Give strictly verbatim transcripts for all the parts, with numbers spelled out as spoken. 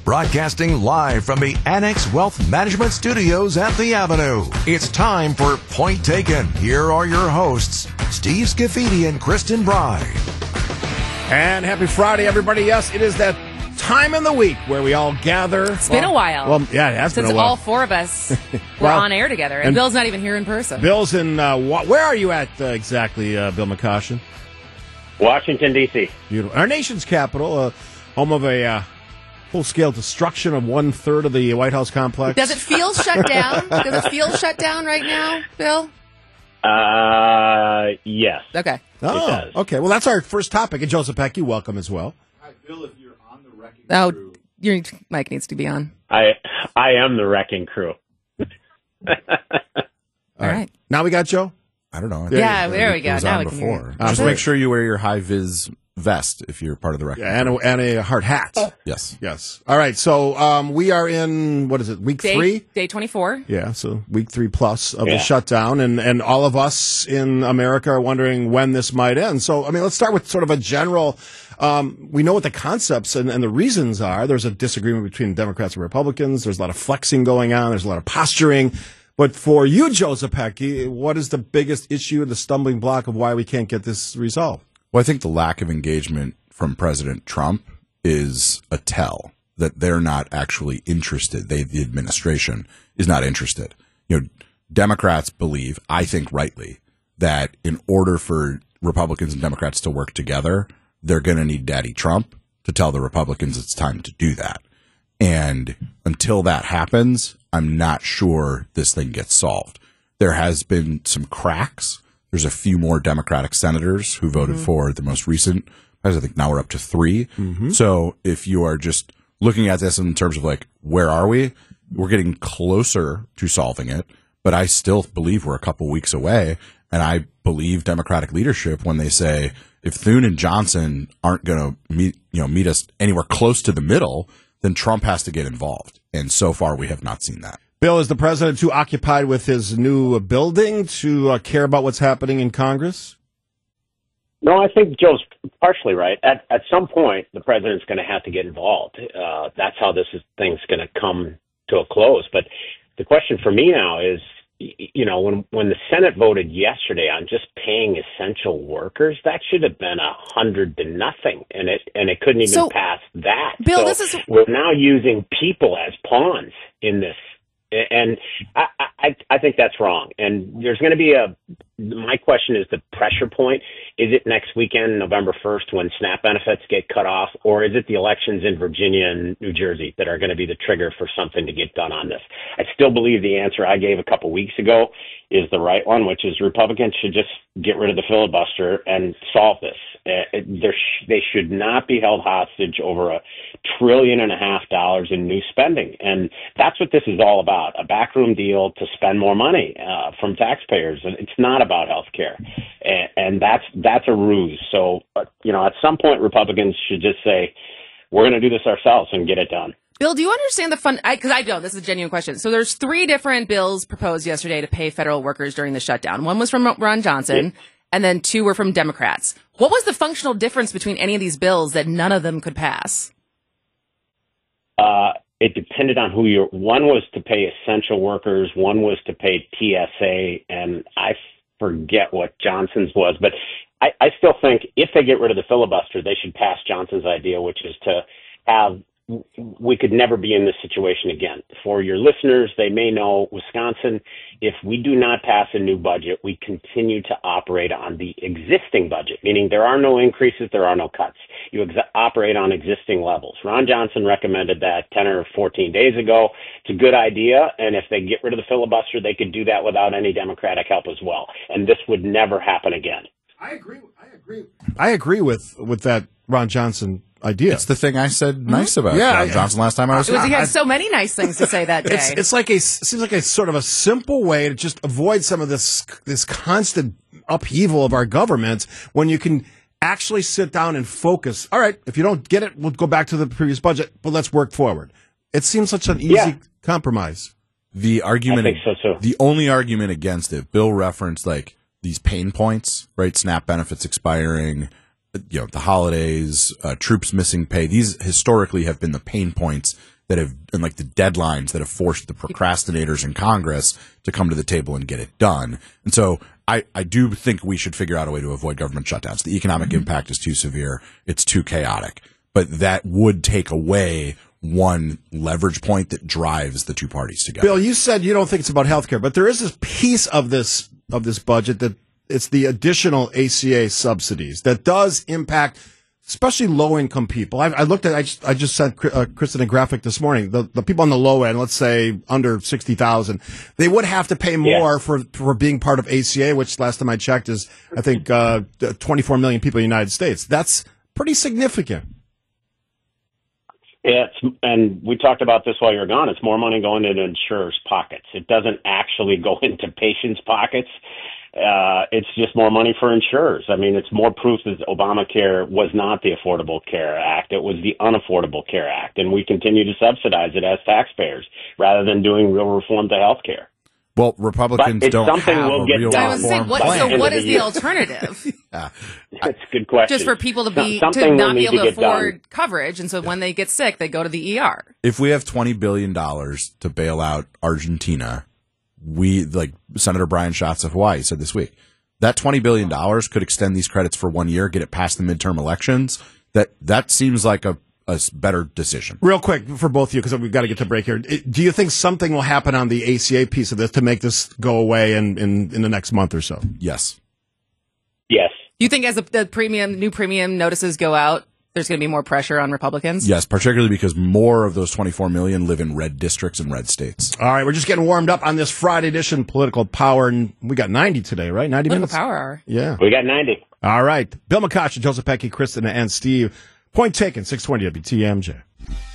Broadcasting live from the Annex Wealth Management Studios at the Avenue. It's time for Point Taken. Here are your hosts, Steve Scafidi and Kristen Bride. And happy Friday, everybody. Yes, it is that time in the week where we all gather. It's been well, a while. Well, yeah, it has Since been a while. all four of us were well, on air together. And, and Bill's not even here in person. Bill's in, uh, where are you at uh, exactly, uh, Bill McCoshen? Washington, D C Beautiful. Our nation's capital, uh, home of a uh, full-scale destruction of one-third of the White House complex. Does it feel shut down? Does it feel shut down right now, Bill? Uh, yes. Okay. Oh, okay. Well, that's our first topic. And Joseph Pecky, welcome as well. Hi, Bill, if you're on the wrecking Oh, crew. your mic needs to be on. I I am the wrecking crew. All right. Now we got Joe? I don't know. Yeah, there we It go. was Now on we can before. hear it. Just Okay. make sure you wear your high vis vest if you're part of the record. Yeah, and, a, and a hard hat. Yes. Yes. All right. So um, we are in, what is it, week Day, three? day twenty-four. Yeah, so week three plus of Yeah. the shutdown, and, and all of us in America are wondering when this might end. So, I mean, let's start with sort of a general, um, we know what the concepts and, and the reasons are. There's a disagreement between Democrats and Republicans. There's a lot of flexing going on. There's a lot of posturing. But for you, Joseph Pecky, what is the biggest issue, the stumbling block of why we can't get this resolved? Well, I think the lack of engagement from President Trump is a tell that they're not actually interested. They, the administration, is not interested. You know, Democrats believe, I think rightly, that in order for Republicans and Democrats to work together, they're going to need Daddy Trump to tell the Republicans it's time to do that. And until that happens, I'm not sure this thing gets solved. There has been some cracks. There's a few more Democratic senators who voted mm-hmm. for the most recent. I think now we're up to three. Mm-hmm. So if you are just looking at this in terms of like, where are we? We're getting closer to solving it, but I still believe we're a couple weeks away. And I believe Democratic leadership when they say if Thune and Johnson aren't going to meet, you know, meet us anywhere close to the middle, then Trump has to get involved. And so far, we have not seen that. Bill, is the president too occupied with his new building to uh, care about what's happening in Congress? No, I think Joe's partially right. At at some point, the president's going to have to get involved. Uh, that's how this is, thing's going to come to a close. But the question for me now is, you know, when when the Senate voted yesterday on just paying essential workers, that should have been a hundred to nothing, and it and it couldn't even So, pass that. Bill, so this is we're now using people as pawns in this, and I I, I think that's wrong. And there's going to be a. My question is the pressure point. Is it next weekend, November first, when SNAP benefits get cut off, or is it the elections in Virginia and New Jersey that are going to be the trigger for something to get done on this? I still believe the answer I gave a couple weeks ago is the right one, which is Republicans should just get rid of the filibuster and solve this. Uh, there sh- they should not be held hostage over a trillion and a half dollars in new spending. And that's what this is all about, a backroom deal to spend more money uh, from taxpayers. And it's not about health care. And, and that's that's a ruse. So, you know, at some point, Republicans should just say, we're going to do this ourselves and get it done. Bill, do you understand the fun? Because I, I don't. This is a genuine question. So there's three different bills proposed yesterday to pay federal workers during the shutdown. One was from Ron Johnson, yeah. and then two were from Democrats. What was the functional difference between any of these bills that none of them could pass? Uh, it depended on who you're. One was to pay essential workers. One was to pay T S A, and I forget what Johnson's was. But I, I still think if they get rid of the filibuster, they should pass Johnson's idea, which is to have. We could never be in this situation again. For your listeners, they may know Wisconsin, if we do not pass a new budget, we continue to operate on the existing budget, meaning there are no increases, there are no cuts. You ex- operate on existing levels. Ron Johnson recommended that ten or fourteen days ago. It's a good idea, and if they get rid of the filibuster, they could do that without any Democratic help as well. And this would never happen again. I agree. I agree. I agree with, with that Ron Johnson idea. It's the thing I said mm-hmm. nice about yeah, Ron Johnson last time I was here. He here. had so many nice things to say that day. It's, it's like a seems like a sort of a simple way to just avoid some of this this constant upheaval of our government when you can actually sit down and focus. All right, if you don't get it, we'll go back to the previous budget, but let's work forward. It seems such an easy yeah. compromise. The argument, I think so too. The only argument against it, Bill referenced like these pain points, right? SNAP benefits expiring, you know, the holidays, uh, troops missing pay. These historically have been the pain points that have, and like the deadlines that have forced the procrastinators in Congress to come to the table and get it done. And so I, I do think we should figure out a way to avoid government shutdowns. The economic mm-hmm. impact is too severe. It's too chaotic. But that would take away one leverage point that drives the two parties together. Bill, you said you don't think it's about health care, but there is this piece of this of this budget that it's the additional A C A subsidies that does impact especially low-income people. I, I looked at, I just, I just sent uh, Kristen a graphic this morning. The, the people on the low end, let's say under sixty thousand, they would have to pay more yeah. for, for being part of A C A, which last time I checked is, I think, uh, twenty-four million people in the United States. That's pretty significant. Yeah, it's, and we talked about this while you're gone. It's more money going into insurers' pockets. It doesn't actually go into patients' pockets. Uh, it's just more money for insurers. I mean, it's more proof that Obamacare was not the Affordable Care Act. It was the Unaffordable Care Act, and we continue to subsidize it as taxpayers rather than doing real reform to health care. Well, Republicans don't have we'll a get real done. I was saying, what, plan. so what is the alternative? yeah. That's a good question. Just for people to be Something to we'll not be need able to to get afford done. coverage, and so when they get sick, they go to the E R. If we have twenty billion dollars to bail out Argentina, we, like Senator Brian Schatz of Hawaii said this week, that twenty billion dollars could extend these credits for one year, get it past the midterm elections. That that seems like a, a better decision. Real quick for both of you, because we've got to get to break here. Do you think something will happen on the A C A piece of this to make this go away in, in, in the next month or so? Yes. Yes. Do you think as the, the premium new premium notices go out, there's going to be more pressure on Republicans? Yes, particularly because more of those twenty-four million live in red districts and red states. All right, we're just getting warmed up on this Friday edition Political Power, and we got ninety today, right? ninety Political minutes? Power Hour. Yeah. We got ninety. All right. Bill McCoshen, Joseph Pecky, Kristen, and Steve. Point taken, six twenty W T M J.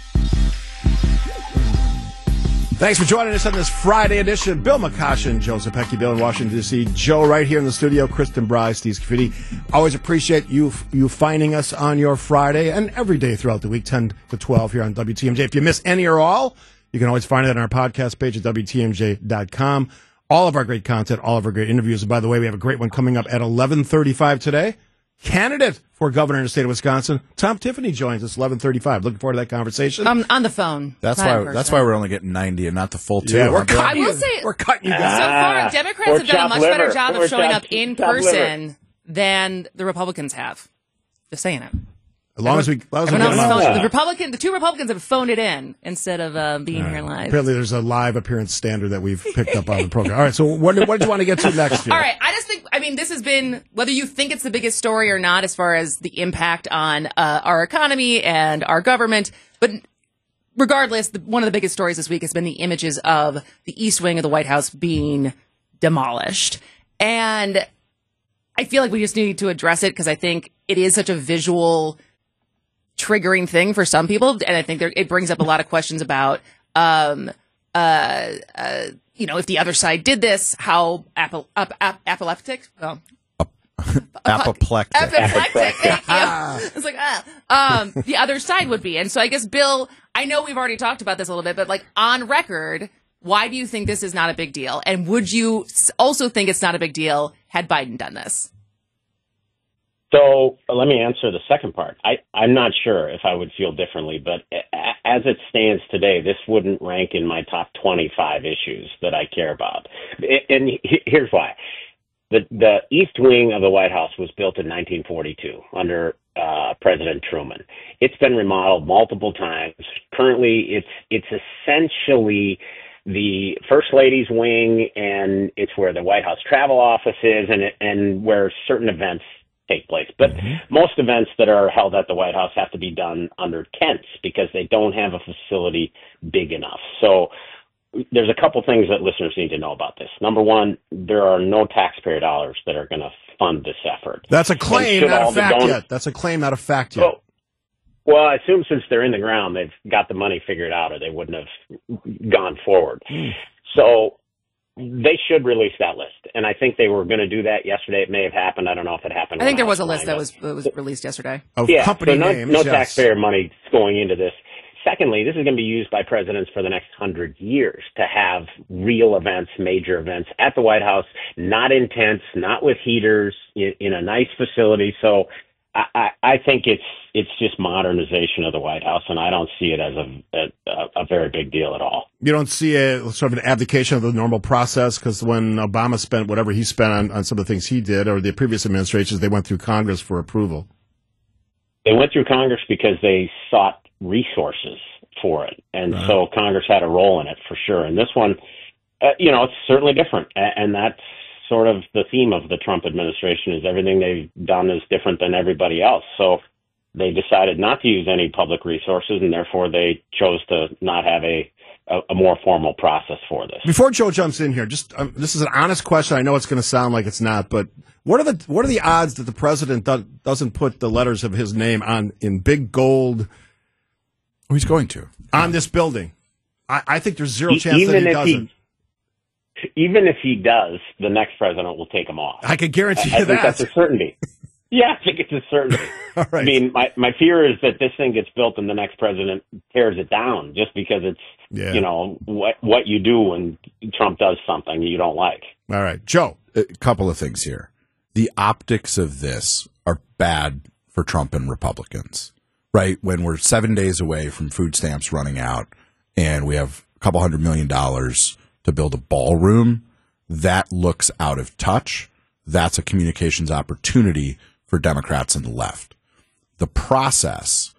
Thanks for joining us on this Friday edition. Bill McCoshen, Joseph Pecky, Bill in Washington, D C Joe right here in the studio, Kristen Bry, Steve Scaffidi. Always appreciate you you finding us on your Friday and every day throughout the week, ten to twelve here on W T M J. If you miss any or all, you can always find it on our podcast page at W T M J dot com. All of our great content, all of our great interviews. And by the way, we have a great one coming up at eleven thirty-five today. Candidate for governor in the state of Wisconsin, Tom Tiffany joins us eleven thirty-five. Looking forward to that conversation. Um, on the phone. That's not in why. person. That's why we're only getting ninety and not the full two. Yeah, we're Huh, Bill? cutting I will you. say- We're cutting you So guys. far, Ah, Democrats or have done a chopped much liver. better job Or of showing chopped- up in chopped liver. person than the Republicans have. Just saying it. As long as we, as long as we Everyone get else them is out. phoned- the Republican, the two Republicans have phoned it in instead of uh, being here live. Apparently, there's a live appearance standard that we've picked up on the program. All right, so what, what did you want to get to next year? All right, I just think, I mean, this has been, whether you think it's the biggest story or not, as far as the impact on uh, our economy and our government, but regardless, the, one of the biggest stories this week has been the images of the East Wing of the White House being demolished. And I feel like we just need to address it because I think it is such a visual triggering thing for some people, and I think there, it brings up a lot of questions about, um, uh, uh, you know, if the other side did this, how apple, ap, ap, apoplectic, well, Apoplectic. apoplectic. Thank you. It's like ah, um, the other side would be, and so I guess Bill, I know we've already talked about this a little bit, but like on record, why do you think this is not a big deal, and would you also think it's not a big deal had Biden done this? So uh, let me answer the second part. I, I'm not sure if I would feel differently, but a- as it stands today, this wouldn't rank in my top twenty-five issues that I care about. A- And he- here's why. The, the East Wing of the White House was built in nineteen forty-two under uh, President Truman. It's been remodeled multiple times. Currently, it's it's essentially the First Lady's wing, and it's where the White House travel office is, and and where certain events take place. But mm-hmm. most events that are held at the White House have to be done under tents because they don't have a facility big enough. So there's a couple things that listeners need to know about this. Number one, there are no taxpayer dollars that are going to fund this effort. That's a claim, And should not all a the fact don- yet. That's a claim, not a fact yet. Well, well, I assume since they're in the ground, they've got the money figured out, or they wouldn't have gone forward. Mm. So they should release that list, and I think they were going to do that yesterday. It may have happened. I don't know if it happened. I think there was a lined list that up. was that was released yesterday. Of yeah, company so no, names, no yes. taxpayer money going into this. Secondly, this is going to be used by presidents for the next hundred years to have real events, major events at the White House, not in tents, not with heaters, in, in a nice facility. So I, I, I think it's it's just modernization of the White House, and I don't see it as a, a, a very big deal at all. You don't see a sort of an abdication of the normal process, because when Obama spent whatever he spent on, on some of the things he did, or the previous administrations, they went through Congress for approval. They went through Congress because they sought resources for it, and right. so Congress had a role in it for sure. And this one, uh, you know, it's certainly different, and that's sort of the theme of the Trump administration, is everything they've done is different than everybody else. So they decided not to use any public resources, and therefore they chose to not have a, a, a more formal process for this. Before Joe jumps in here, just um, this is an honest question. I know it's going to sound like it's not, but what are the what are the odds that the president do, doesn't put the letters of his name on in big gold? Oh, he's going to on this building. I, I think there's zero chance Even that he if doesn't. He, Even if he does, the next president will take him off. I can guarantee I, you I think that. that's a certainty. Yeah, I think it's a certainty. All right. I mean, my, my fear is that this thing gets built and the next president tears it down just because it's, yeah. you know, what what you do when Trump does something you don't like. All right. Joe. A couple of things here. The optics of this are bad for Trump and Republicans, right? When we're seven days away from food stamps running out and we have a couple hundred million dollars to build a ballroom, that looks out of touch. That's a communications opportunity for Democrats and the left. The process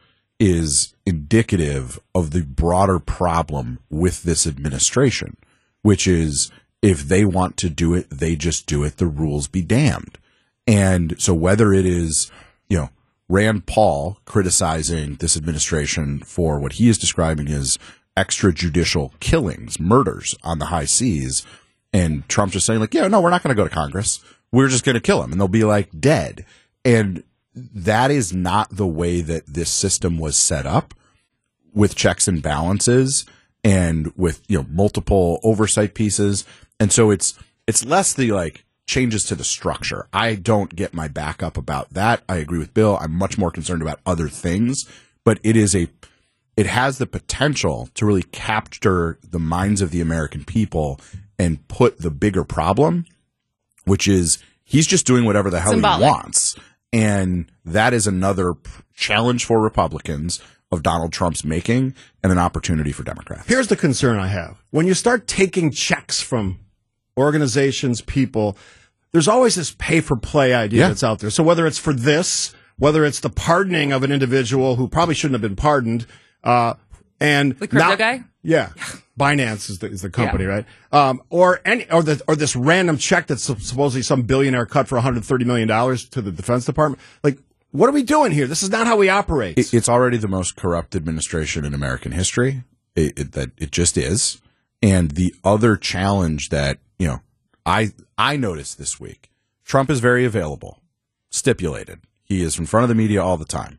is indicative of the broader problem with this administration, which is if they want to do it, they just do it. The rules be damned. And so whether it is, you know, Rand Paul criticizing this administration for what he is describing as extrajudicial killings, murders on the high seas, and Trump just saying like, yeah, no, we're not going to go to Congress. We're just going to kill him, and they'll be like dead. And that is not the way that this system was set up, with checks and balances and with, you know, multiple oversight pieces. And so it's it's less the like changes to the structure. I don't get my back up about that. I agree with Bill. I'm much more concerned about other things, but it is a it has the potential to really capture the minds of the American people and put the bigger problem, which is he's just doing whatever the hell Symbolic. he wants. And that is another challenge for Republicans of Donald Trump's making and an opportunity for Democrats. Here's the concern I have. When you start taking checks from organizations, people, there's always this pay-for-play idea Yeah. that's out there. So whether it's for this, whether it's the pardoning of an individual who probably shouldn't have been pardoned, uh, and The crypto not- guy? Yeah, Binance is the, is the company, Yeah. right? Um, or any, or the, or this random check that's supposedly some billionaire cut for one hundred thirty million dollars to the Defense Department. Like, what are we doing here? This is not how we operate. It, it's already the most corrupt administration in American history. It, it, that it just is. And the other challenge that, you know, I I noticed this week, Trump is very available, stipulated. He is in front of the media all the time.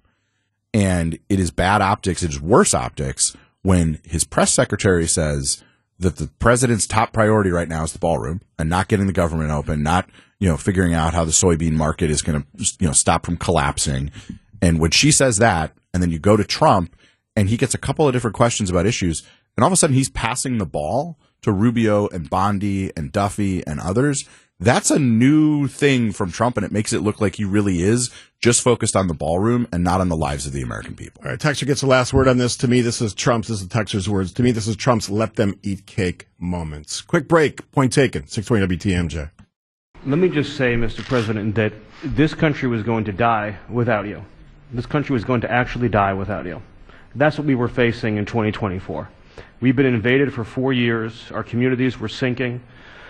And it is bad optics. It is worse optics when his press secretary says that the president's top priority right now is the ballroom and not getting the government open, not, you know, figuring out how the soybean market is going to, you know, stop from collapsing. And when she says that, and then you go to Trump and he gets a couple of different questions about issues, and all of a sudden he's passing the ball to Rubio and Bondi and Duffy and others. That's a new thing from Trump, and it makes it look like he really is just focused on the ballroom and not on the lives of the American people. All right, Texter gets the last word on this. To me, this is Trump's. This is Texter's words. To me, this is Trump's let them eat cake moments. Quick break. Point taken. six twenty W T M J. Let me just say, Mister President, that this country was going to die without you. This country was going to actually die without you. That's what we were facing in twenty twenty-four. We've been invaded for four years. Our communities were sinking.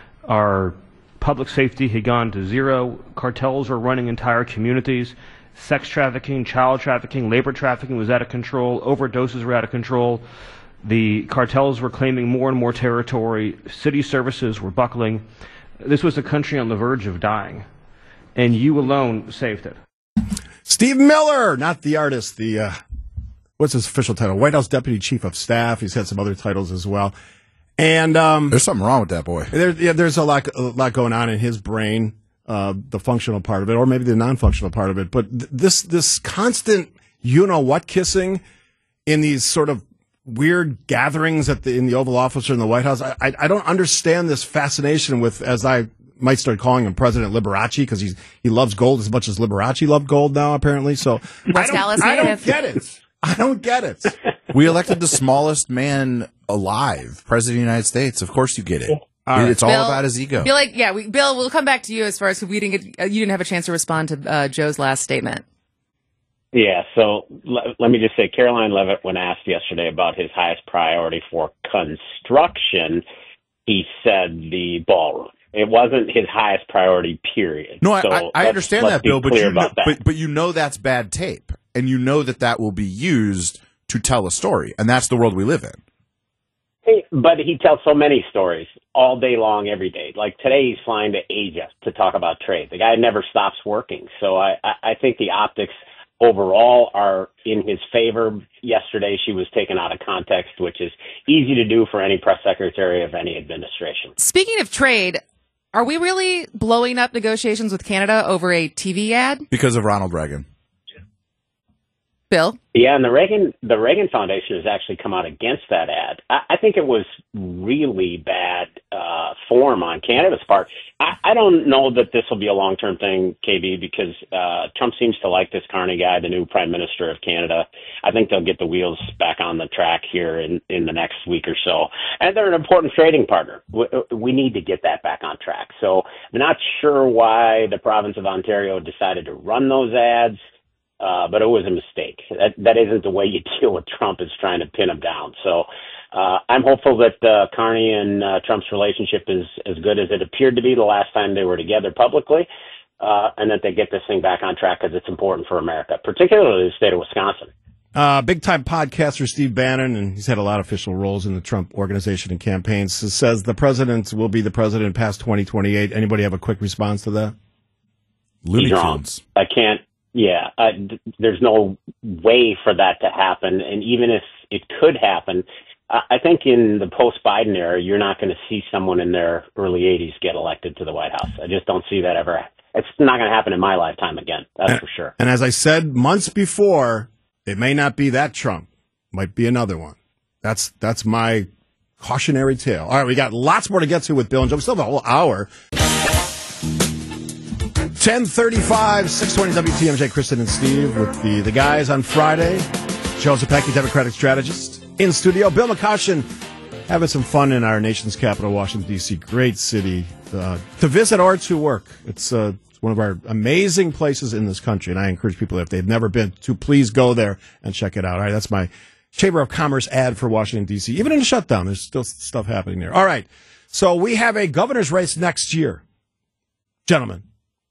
Our public safety had gone to zero. Cartels were running entire communities. Sex trafficking, child trafficking, labor trafficking was out of control. Overdoses were out of control. The cartels were claiming more and more territory. City services were buckling. This was a country on the verge of dying, and you alone saved it. Steve Miller, not the artist, the, uh, what's his official title? White House Deputy Chief of Staff. He's had some other titles as well. And um, There's something wrong with that boy. there, yeah, there's a lot, a lot going on in his brain, uh, the functional part of it, or maybe the non-functional part of it. But th- this this constant, you know what, kissing in these sort of weird gatherings at the in the Oval Office or in the White House. I, I I don't understand this fascination with, as I might start calling him President Liberace because he's he loves gold as much as Liberace loved gold now, apparently. So I West don't, Dallas I don't native. get it. I don't get it. We elected the smallest man alive, President of the United States. Of course you get it. All right. It's all Bill, about his ego. Bill, like, yeah, we, Bill, we'll come back to you as far as we didn't get, uh, you didn't have a chance to respond to uh, Joe's last statement. Yeah, so l- let me just say, Caroline Levitt, when asked yesterday about his highest priority for construction, he said the ballroom. It wasn't his highest priority, period. No, I, so I, I let's- understand let's that, be Bill, but clear you, know, about that. but, but you know that's bad tape, and you know that that will be used to tell a story, and that's the world we live in. Hey, but he tells so many stories all day long, every day. Like today, he's flying to Asia to talk about trade. The guy never stops working. So I, I, I think the optics overall are in his favor. Yesterday, she was taken out of context, which is easy to do for any press secretary of any administration. Speaking of trade, are we really blowing up negotiations with Canada over a T V ad? Because of Ronald Reagan. Bill? Yeah, and the Reagan the Reagan Foundation has actually come out against that ad. I, I think it was really bad uh, form on Canada's part. I, I don't know that this will be a long term thing, K B, because uh, Trump seems to like this Carney guy, the new Prime Minister of Canada. I think they'll get the wheels back on the track here in, in the next week or so. And they're an important trading partner. We, we need to get that back on track. So I'm not sure why the province of Ontario decided to run those ads. Uh, but it was a mistake. That that isn't the way you deal with Trump, is trying to pin him down. So uh, I'm hopeful that uh, Carney and uh, Trump's relationship is as good as it appeared to be the last time they were together publicly, uh, and that they get this thing back on track because it's important for America, particularly the state of Wisconsin. Uh, big-time podcaster Steve Bannon, and he's had a lot of official roles in the Trump organization and campaigns, says the president will be the president past twenty twenty-eight. Anybody have a quick response to that? Looney He's wrong. Tunes. I can't. Yeah, uh, d- there's no way for that to happen. And even if it could happen, I, I think in the post-Biden era, you're not going to see someone in their early eighties get elected to the White House. I just don't see that ever. It's not going to happen in my lifetime again. That's and, for sure. And as I said months before, it may not be that Trump. Might be another one. That's that's my cautionary tale. All right, we got lots more to get to with Bill and Joe. We still have a whole hour. ten thirty-five, six twenty W T M J, Kristen and Steve with the, the guys on Friday. Joe Zepecki, Democratic strategist, in studio. Bill McCoshen having some fun in our nation's capital, Washington, D C Great city uh, to visit or to work. It's, uh, it's one of our amazing places in this country, and I encourage people, if they've never been to, please go there and check it out. All right, that's my Chamber of Commerce ad for Washington, D C Even in the shutdown, there's still stuff happening there. All right, so we have a governor's race next year, gentlemen.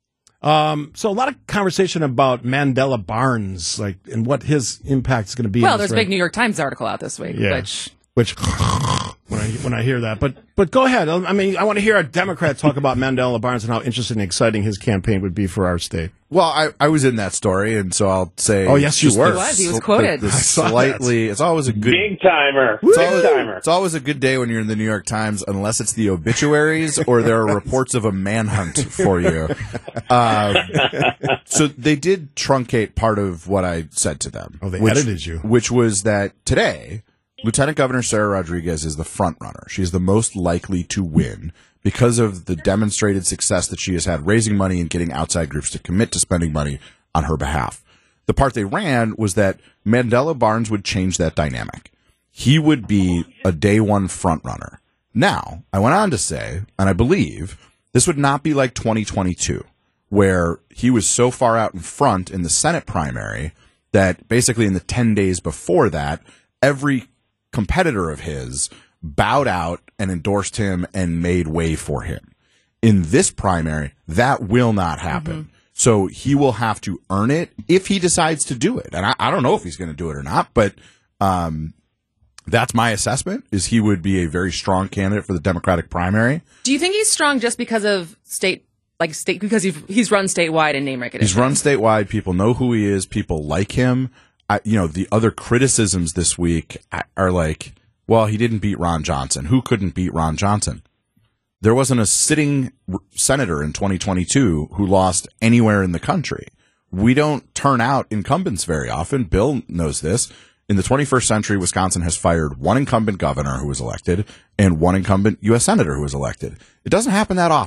Um, so a lot of conversation about Mandela Barnes, like, and what his impact is going to be. Well, in this there's a big race. New York Times article out this week, Yeah. which Which when I when I hear that, but but go ahead. I mean, I want to hear a Democrat talk about Mandela Barnes and how interesting and exciting his campaign would be for our state. Well, I, I was in that story, and so I'll say. Oh, yes, you just were. the He was. He was sl- quoted. the I saw that. slightly. It's always a good. Big timer. It's Big always, timer. it's always a good day when you're in the New York Times, unless it's the obituaries or there are reports of a manhunt for you. Um, so they did truncate part of what I said to them. Oh, they which, edited you. Which was that today, Lieutenant Governor Sarah Rodriguez is the front runner. She's the most likely to win because of the demonstrated success that she has had raising money and getting outside groups to commit to spending money on her behalf. The part they ran was that Mandela Barnes would change that dynamic. He would be a day one front runner. Now, I went on to say, and I believe, this would not be like twenty twenty-two, where he was so far out in front in the Senate primary that basically in the ten days before that, every competitor of his bowed out and endorsed him and made way for him. In this primary, that will not happen. Mm-hmm. So he will have to earn it if he decides to do it. And I, I don't know if he's going to do it or not, but um, that's my assessment, is he would be a very strong candidate for the Democratic primary. do you think he's strong just because of state, like state, because he's, he's run statewide in name recognition? He's run statewide. People know who he is. People like him. I, you know, the other criticisms this week are like, well, he didn't beat Ron Johnson. Who couldn't beat Ron Johnson? There wasn't a sitting senator in twenty twenty-two who lost anywhere in the country. We don't turn out incumbents very often. Bill knows this. In the twenty-first century, Wisconsin has fired one incumbent governor who was elected and one incumbent U S senator who was elected. It doesn't happen that often.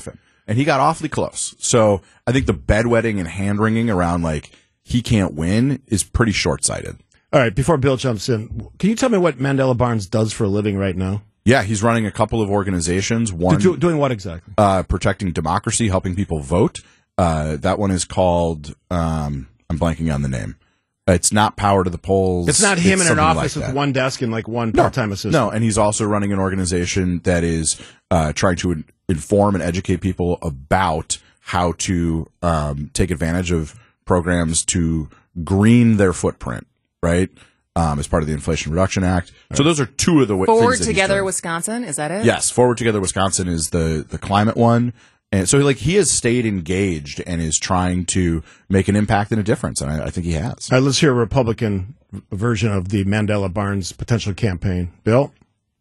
and he got awfully close. So I think the bedwetting and hand wringing around like he can't win is pretty short sighted. All right, before Bill jumps in, can you tell me what Mandela Barnes does for a living right now? Yeah, he's running a couple of organizations. One Do, doing what exactly? Uh, protecting democracy, helping people vote. Uh, that one is called. Um, I'm blanking on the name. It's not Power to the Polls. It's not him it's in an office like with that. one desk and like one No, part-time assistant. No, and he's also running an organization that is uh, trying to in- inform and educate people about how to um, take advantage of programs to green their footprint, right? Um, as part of the Inflation Reduction Act. Right. So those are two of the w- Forward things that he's Together doing. Wisconsin, is that it? Yes, Forward Together Wisconsin is the the climate one. And so, like, he has stayed engaged and is trying to make an impact and a difference, and I, I think he has. All right, let's hear a Republican version of the Mandela Barnes potential campaign. Bill?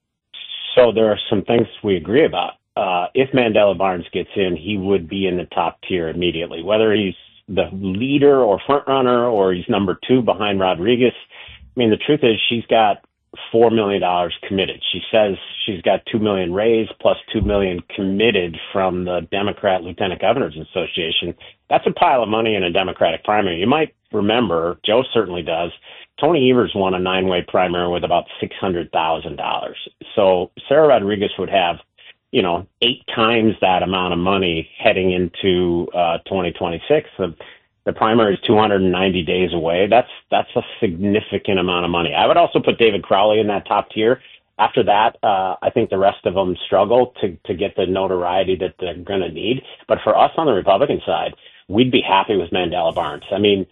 So there are some things we agree about. Uh, if Mandela Barnes gets in, he would be in the top tier immediately, whether he's the leader or front runner or he's number two behind Rodriguez. I mean, the truth is she's got four million dollars committed. She says she's got two million dollars raised plus two million dollars committed from the Democrat Lieutenant Governors Association. That's a pile of money in a Democratic primary. You might remember, Joe certainly does, Tony Evers won a nine-way primary with about six hundred thousand dollars. So Sarah Rodriguez would have, you know, eight times that amount of money heading into uh, twenty twenty-six. The, the primary is two hundred ninety days away. That's that's a significant amount of money. I would also put David Crowley in that top tier. After that, uh, I think the rest of them struggle to, to get the notoriety that they're going to need. But for us on the Republican side, we'd be happy with Mandela Barnes. I mean,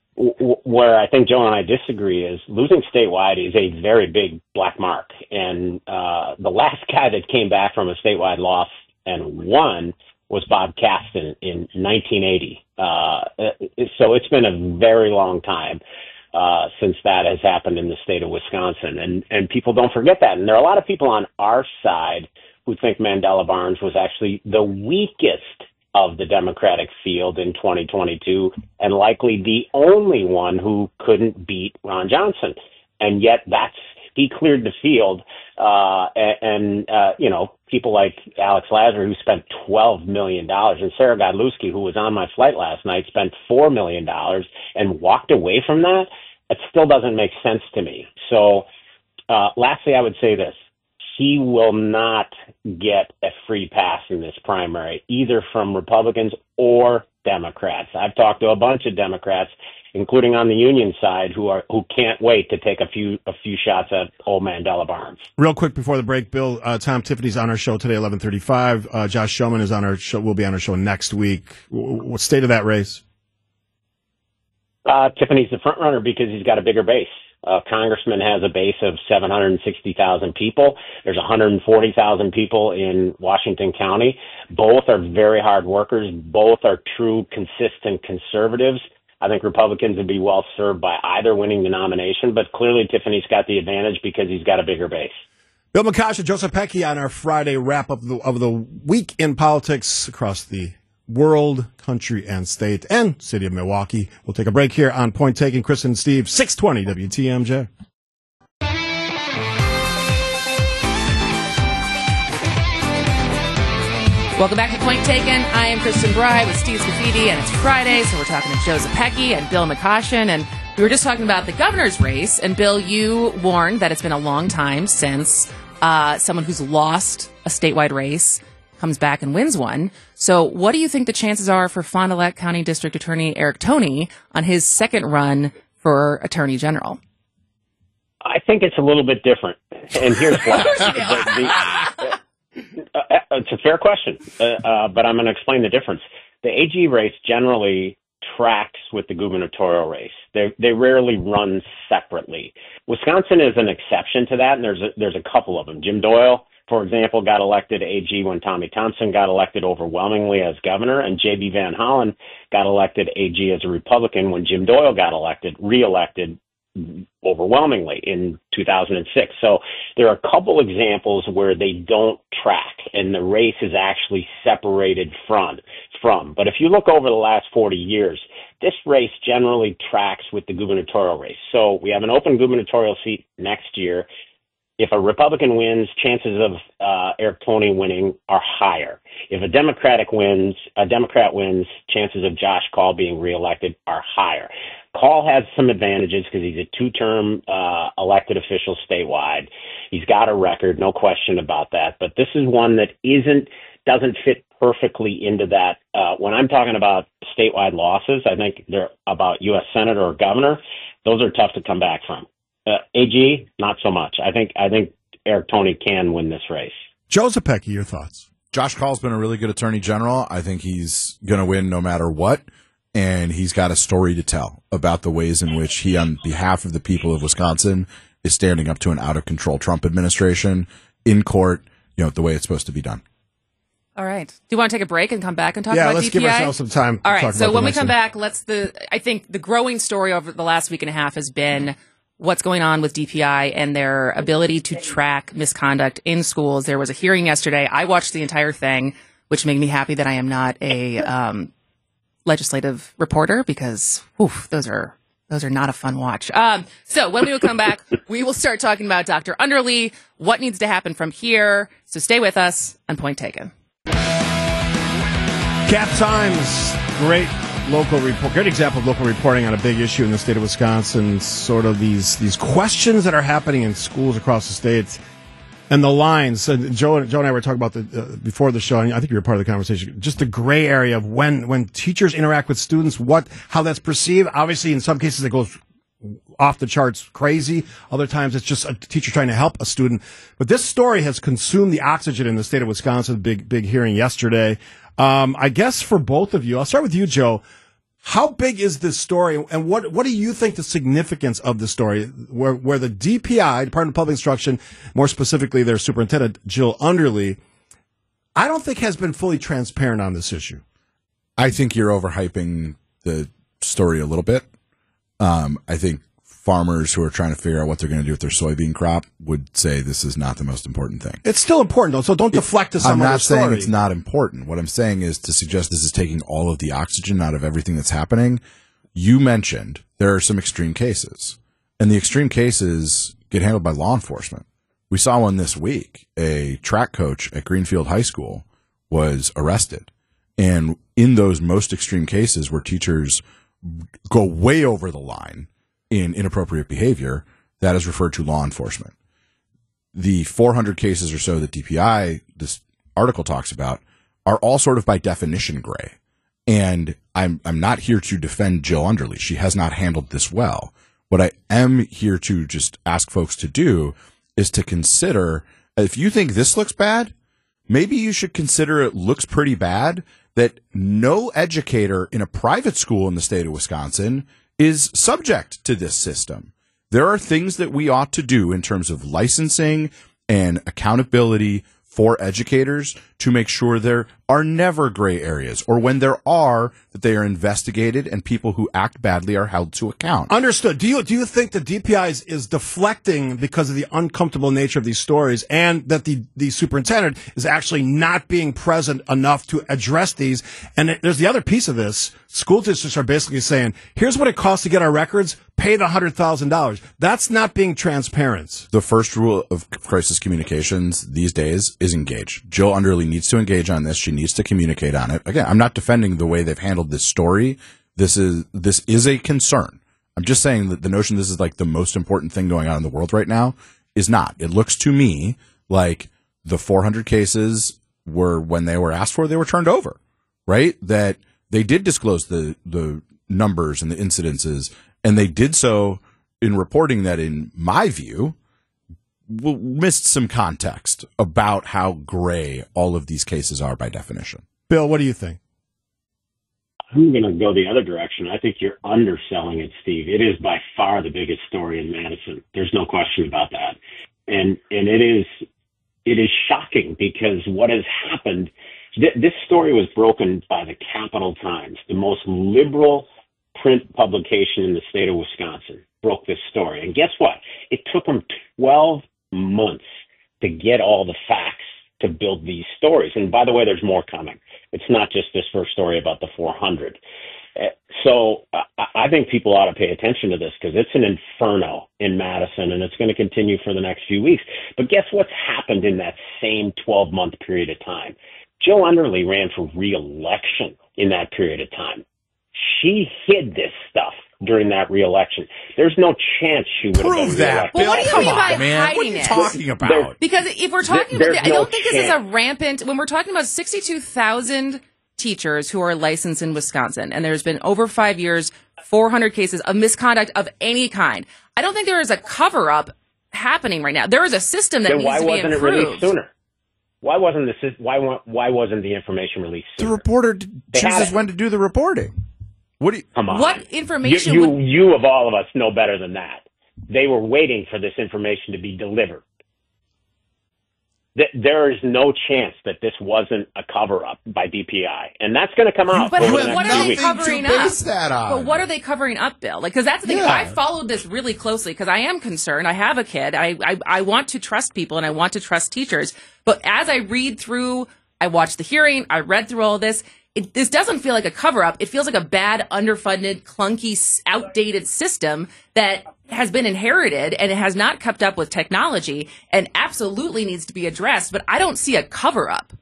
w- where I think Joe and I disagree is losing statewide is a very big black mark. And uh, the last guy that came back from a statewide loss and won was Bob Kasten in nineteen eighty. Uh, so it's been a very long time uh, since that has happened in the state of Wisconsin. And, and people don't forget that. And there are a lot of people on our side who think Mandela Barnes was actually the weakest of the Democratic field in twenty twenty-two and likely the only one who couldn't beat Ron Johnson. And yet that's, he cleared the field. Uh, and, and uh, you know, people like Alex Lazar, who spent twelve million dollars, and Sarah Godlewski, who was on my flight last night, spent four million dollars and walked away from that. It still doesn't make sense to me. So, uh, lastly, I would say this. He will not get a free pass in this primary, either from Republicans or Democrats. I've talked to a bunch of Democrats, including on the union side, who are who can't wait to take a few a few shots at old Mandela Barnes. Real quick before the break, Bill, uh, Tom Tiffany's on our show today, eleven thirty-five. Uh, Josh Showman is on our show. Will be on our show next week. What state of that race? Uh, Tiffany's the front runner because he's got a bigger base. Uh, Congressman has a base of seven hundred sixty thousand people. There's one hundred forty thousand people in Washington County. Both are very hard workers. Both are true, consistent conservatives. I think Republicans would be well served by either winning the nomination, but clearly Tiffany's got the advantage because he's got a bigger base. Bill McCoshen, Joseph Pecky on our Friday wrap-up of the, of the week in politics across the world, country, and state, and city of Milwaukee. We'll take a break here on Point Taken. Chris and Steve, six twenty W T M J. Welcome back to Point Taken. I am Kristen Bry with Steve Scafidi, and it's Friday, so we're talking to Joseph Pecky and Bill McCoshen, and we were just talking about the governor's race, and Bill, you warned that it's been a long time since uh, someone who's lost a statewide race comes back and wins one. So what do you think the chances are for Fond du Lac County District Attorney Eric Toney on his second run for Attorney General? I think it's a little bit different, and here's why. the, the, uh, it's a fair question, uh, uh, but I'm going to explain the difference. The A G race generally tracks with the gubernatorial race. They they rarely run separately. Wisconsin is an exception to that, and there's a, there's a couple of them. Jim Doyle, for example, got elected A G when Tommy Thompson got elected overwhelmingly as governor, and J B Van Hollen got elected A G as a Republican when Jim Doyle got elected, reelected overwhelmingly in two thousand six. So there are a couple examples where they don't track and the race is actually separated from, from. But if you look over the last forty years, this race generally tracks with the gubernatorial race. So we have an open gubernatorial seat next year. if a Republican wins, chances of uh, Eric Toney winning are higher. If a Democratic wins, a Democrat wins, chances of Josh Kaul being reelected are higher. Kaul has some advantages because he's a two-term uh, elected official statewide. He's got a record, no question about that. But this is one that isn't doesn't fit perfectly into that. Uh, when I'm talking about statewide losses, I think they're about U S Senator or governor. Those are tough to come back from. Uh, A G, not so much. I think I think Eric Toney can win this race. Joe Zepecki, your thoughts? Josh Kaul's been a really good attorney general. I think he's going to win no matter what, and he's got a story to tell about the ways in which he, on behalf of the people of Wisconsin, is standing up to an out-of-control Trump administration in court, you know, the way it's supposed to be done. All right. Do you want to take a break and come back and talk yeah, about let's D P I? give ourselves some time. All to right. talk So about when the we next come one. back, let's the I think the growing story over the last week and a half has been what's going on with D P I and their ability to track misconduct in schools. There was a hearing yesterday. I watched the entire thing, which made me happy that I am not a um, legislative reporter because oof, those are those are not a fun watch. Um, so when we will come back, we will start talking about Doctor Underly, what needs to happen from here. So stay with us on Point Taken. Cap Times, great local report, great example of local reporting on a big issue in the state of Wisconsin. Sort of these these questions that are happening in schools across the state, and the lines. Uh, Joe, Joe and I were talking about the uh, before the show, and I think you were part of the conversation. Just the gray area of when when teachers interact with students, what how that's perceived. Obviously, in some cases, it goes off the charts crazy. Other times, it's just a teacher trying to help a student. But this story has consumed the oxygen in the state of Wisconsin. Big big hearing yesterday. Um, I guess for both of you, I'll start with you, Joe. How big is this story, and what what do you think the significance of the story, where where the D P I, Department of Public Instruction, more specifically their superintendent, Jill Underly, I don't think has been fully transparent on this issue? I think you're overhyping the story a little bit. Um, I think farmers who are trying to figure out what they're going to do with their soybean crop would say this is not the most important thing. It's still important, though, so don't deflect to some I'm other not story. saying it's not important. What I'm saying is to suggest this is taking all of the oxygen out of everything that's happening. You mentioned there are some extreme cases, and the extreme cases get handled by law enforcement. We saw one this week. A track coach at Greenfield High School was arrested. And in those most extreme cases where teachers go way over the line in inappropriate behavior, that is referred to law enforcement. The four hundred cases or so that D P I, this article talks about, are all sort of by definition gray. And I'm I'm not here to defend Jill Underly. She has not handled this well. What I am here to just ask folks to do is to consider, if you think this looks bad, maybe you should consider it looks pretty bad that no educator in a private school in the state of Wisconsin is subject to this system. There are things that we ought to do in terms of licensing and accountability for educators to make sure there are never gray areas, or when there are, that they are investigated and people who act badly are held to account. Understood. Do you do you think the D P I is, is deflecting because of the uncomfortable nature of these stories, and that the, the superintendent is actually not being present enough to address these? And there's the other piece of this. School districts are basically saying, here's what it costs to get our records, pay the one hundred thousand dollars. That's not being transparent. The first rule of crisis communications these days is engage. Jill Underly needs to engage on this. She needs to communicate on it. Again, I'm not defending the way they've handled this story. This is this is a concern. I'm just saying that the notion this is like the most important thing going on in the world right now is not. It looks to me like the four hundred cases were, when they were asked for, they were turned over, right? That they did disclose the the numbers and the incidences, and they did so in reporting that, in my view, missed some context about how gray all of these cases are by definition. Bill, what do you think? I'm going to go the other direction. I think you're underselling it, Steve. It is by far the biggest story in Madison. There's no question about that. And and it is it is shocking because what has happened, th- this story was broken by the Capital Times, the most liberal print publication in the state of Wisconsin, broke this story. And guess what? It took them twelve months to get all the facts to build these stories. And by the way, there's more coming. It's not just this first story about the four hundred. So I think people ought to pay attention to this because it's an inferno in Madison, and it's going to continue for the next few weeks. But guess what's happened in that same twelve-month period of time? Jill Underly ran for re-election in that period of time. She hid this stuff during that re-election. There's no chance she would Prove have been that. re-elected. Well, what do you Come mean by on, man. hiding What are you it? talking about? There- Because if we're talking There- about, I there's don't no think this is a chance. rampant, when we're talking about sixty-two thousand teachers who are licensed in Wisconsin, and there's been over five years, four hundred cases of misconduct of any kind. I don't think there is a cover-up happening right now. There is a system that Then needs why to be wasn't it improved. released sooner? Why wasn't the sys- why wa- why wasn't the information released The sooner? reporter d- They had chooses it. when to do the reporting. What do you? Come on. What You, information you, would- you of all of us know better than that. They were waiting for this information to be delivered. Th- There is no chance that this wasn't a cover-up by D P I, and that's going to come out But over what the are next few they weeks. covering to up? base that on. But what are they covering up, Bill? Like, because that's the thing. Yeah. I followed this really closely because I am concerned. I have a kid. I, I I want to trust people and I want to trust teachers. But as I read through, I watched the hearing. I read through all this. It, this doesn't feel like a cover up. It feels like a bad, underfunded, clunky, s- outdated system that has been inherited and it has not kept up with technology and absolutely needs to be addressed. But I don't see a cover up.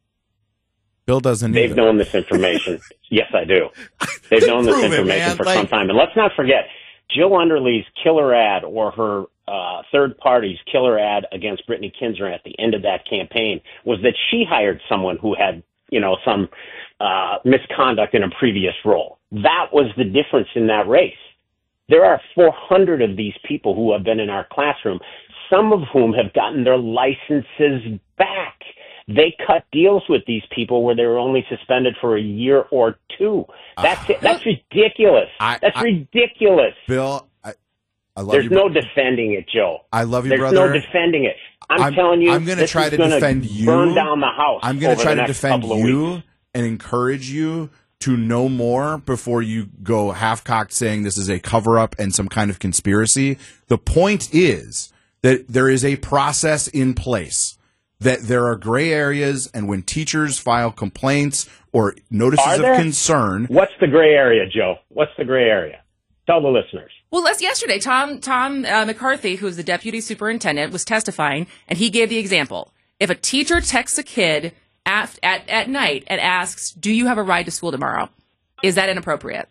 Bill doesn't. They've either. known this information. Yes, I do. They've known this Prove it, information man. for Like- some time. And let's not forget, Jill Underly's killer ad or her uh, third party's killer ad against Brittany Kinsner at the end of that campaign was that she hired someone who had, you know, some uh, misconduct in a previous role. That was the difference in that race. There are four hundred of these people who have been in our classroom, some of whom have gotten their licenses back. They cut deals with these people where they were only suspended for a year or two. That's it. That's ridiculous. I- That's I- ridiculous. Bill, I, I love There's you. no bro- defending it, Joe. I love you, There's brother. no defending it. I'm, I'm- telling you, I'm gonna this try is to gonna defend you. burn down the house. I'm going to over try the to next defend couple of you weeks. and encourage you to know more before you go half-cocked saying this is a cover-up and some kind of conspiracy. The point is that there is a process in place, that there are gray areas, and when teachers file complaints or notices Are of there? concern, What's the gray area, Joe? What's the gray area? Tell the listeners. Well, that's yesterday. Tom Tom uh, McCarthy, who's the deputy superintendent, was testifying, and he gave the example. If a teacher texts a kid at, at, at night and asks, do you have a ride to school tomorrow? Is that inappropriate?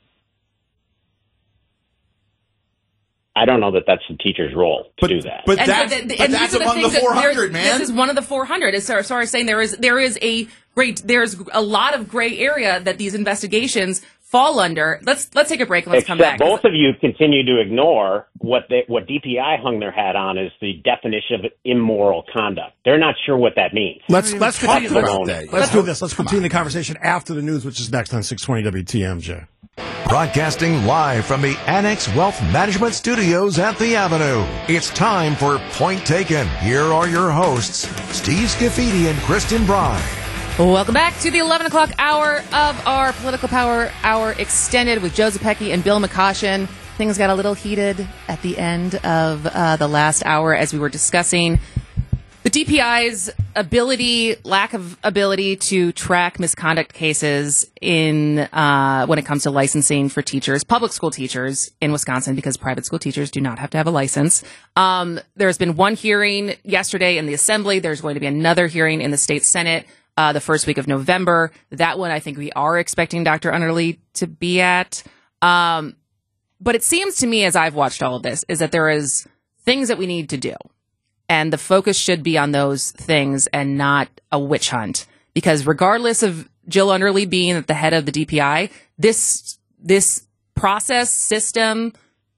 I don't know that that's the teacher's role to but, do that. but, And so that's, the- the- but and these that's are the among the things that four there- hundred, man. This is one of the four hundred. As Sarah, sorry, saying there is there is a great there's a lot of gray area that these investigations fall under. Let's let's take a break and let's come Except back. both of you continue to ignore what they, what D P I hung their hat on is the definition of immoral conduct. They're not sure what that means. Let's even let's talk continue. about Let's, that. let's do this. Let's continue the conversation after the news, which is next on six twenty W T M J. Broadcasting live from the Annex Wealth Management Studios at the Avenue. It's time for Point Taken. Here are your hosts, Steve Scafidi and Kristen Bride. Welcome back to the eleven o'clock hour of our Political Power Hour Extended with Joe Zepecki and Bill McCoshen. Things got a little heated at the end of uh, the last hour as we were discussing the D P I's ability, lack of ability to track misconduct cases in uh, when it comes to licensing for teachers, public school teachers in Wisconsin, because private school teachers do not have to have a license. Um, there's been one hearing yesterday in the Assembly. There's going to be another hearing in the state Senate uh, the first week of November. That one, I think we are expecting Doctor Underly to be at. Um, but it seems to me, as I've watched all of this, is that there is things that we need to do. And the focus should be on those things and not a witch hunt. Because regardless of Jill Underly being at the head of the D P I, this this process system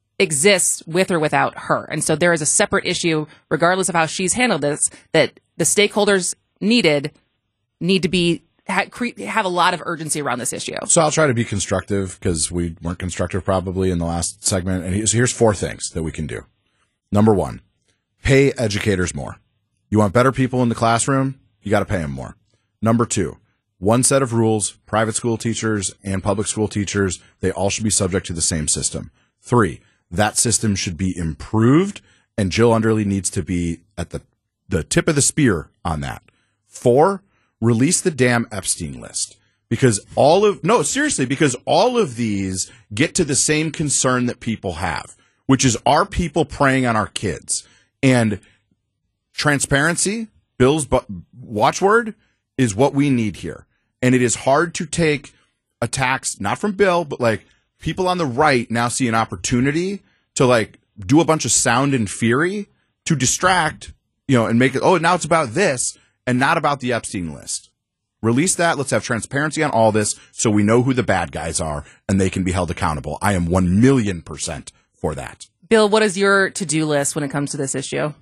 exists with or without her. And so there is a separate issue, regardless of how she's handled this, that the stakeholders needed need to be ha- cre- have a lot of urgency around this issue. So I'll try to be constructive because we weren't constructive probably in the last segment. And here's, here's four things that we can do. Number one, pay educators more. You want better people in the classroom? You got to pay them more. Number two, one set of rules, private school teachers and public school teachers, they all should be subject to the same system. Three, that system should be improved, and Jill Underly needs to be at the, the tip of the spear on that. Four, release the damn Epstein list. Because all of, no, seriously, because all of these get to the same concern that people have, which is, are people preying on our kids? And transparency, Bill's bu- watchword, is what we need here. And it is hard to take attacks, not from Bill, but like people on the right now see an opportunity to like do a bunch of sound and fury to distract, you know, and make it, oh, now it's about this and not about the Epstein list. Release that. Let's have transparency on all this so we know who the bad guys are and they can be held accountable. I am one million percent for that. Bill, what is your to-do list when it comes to this issue?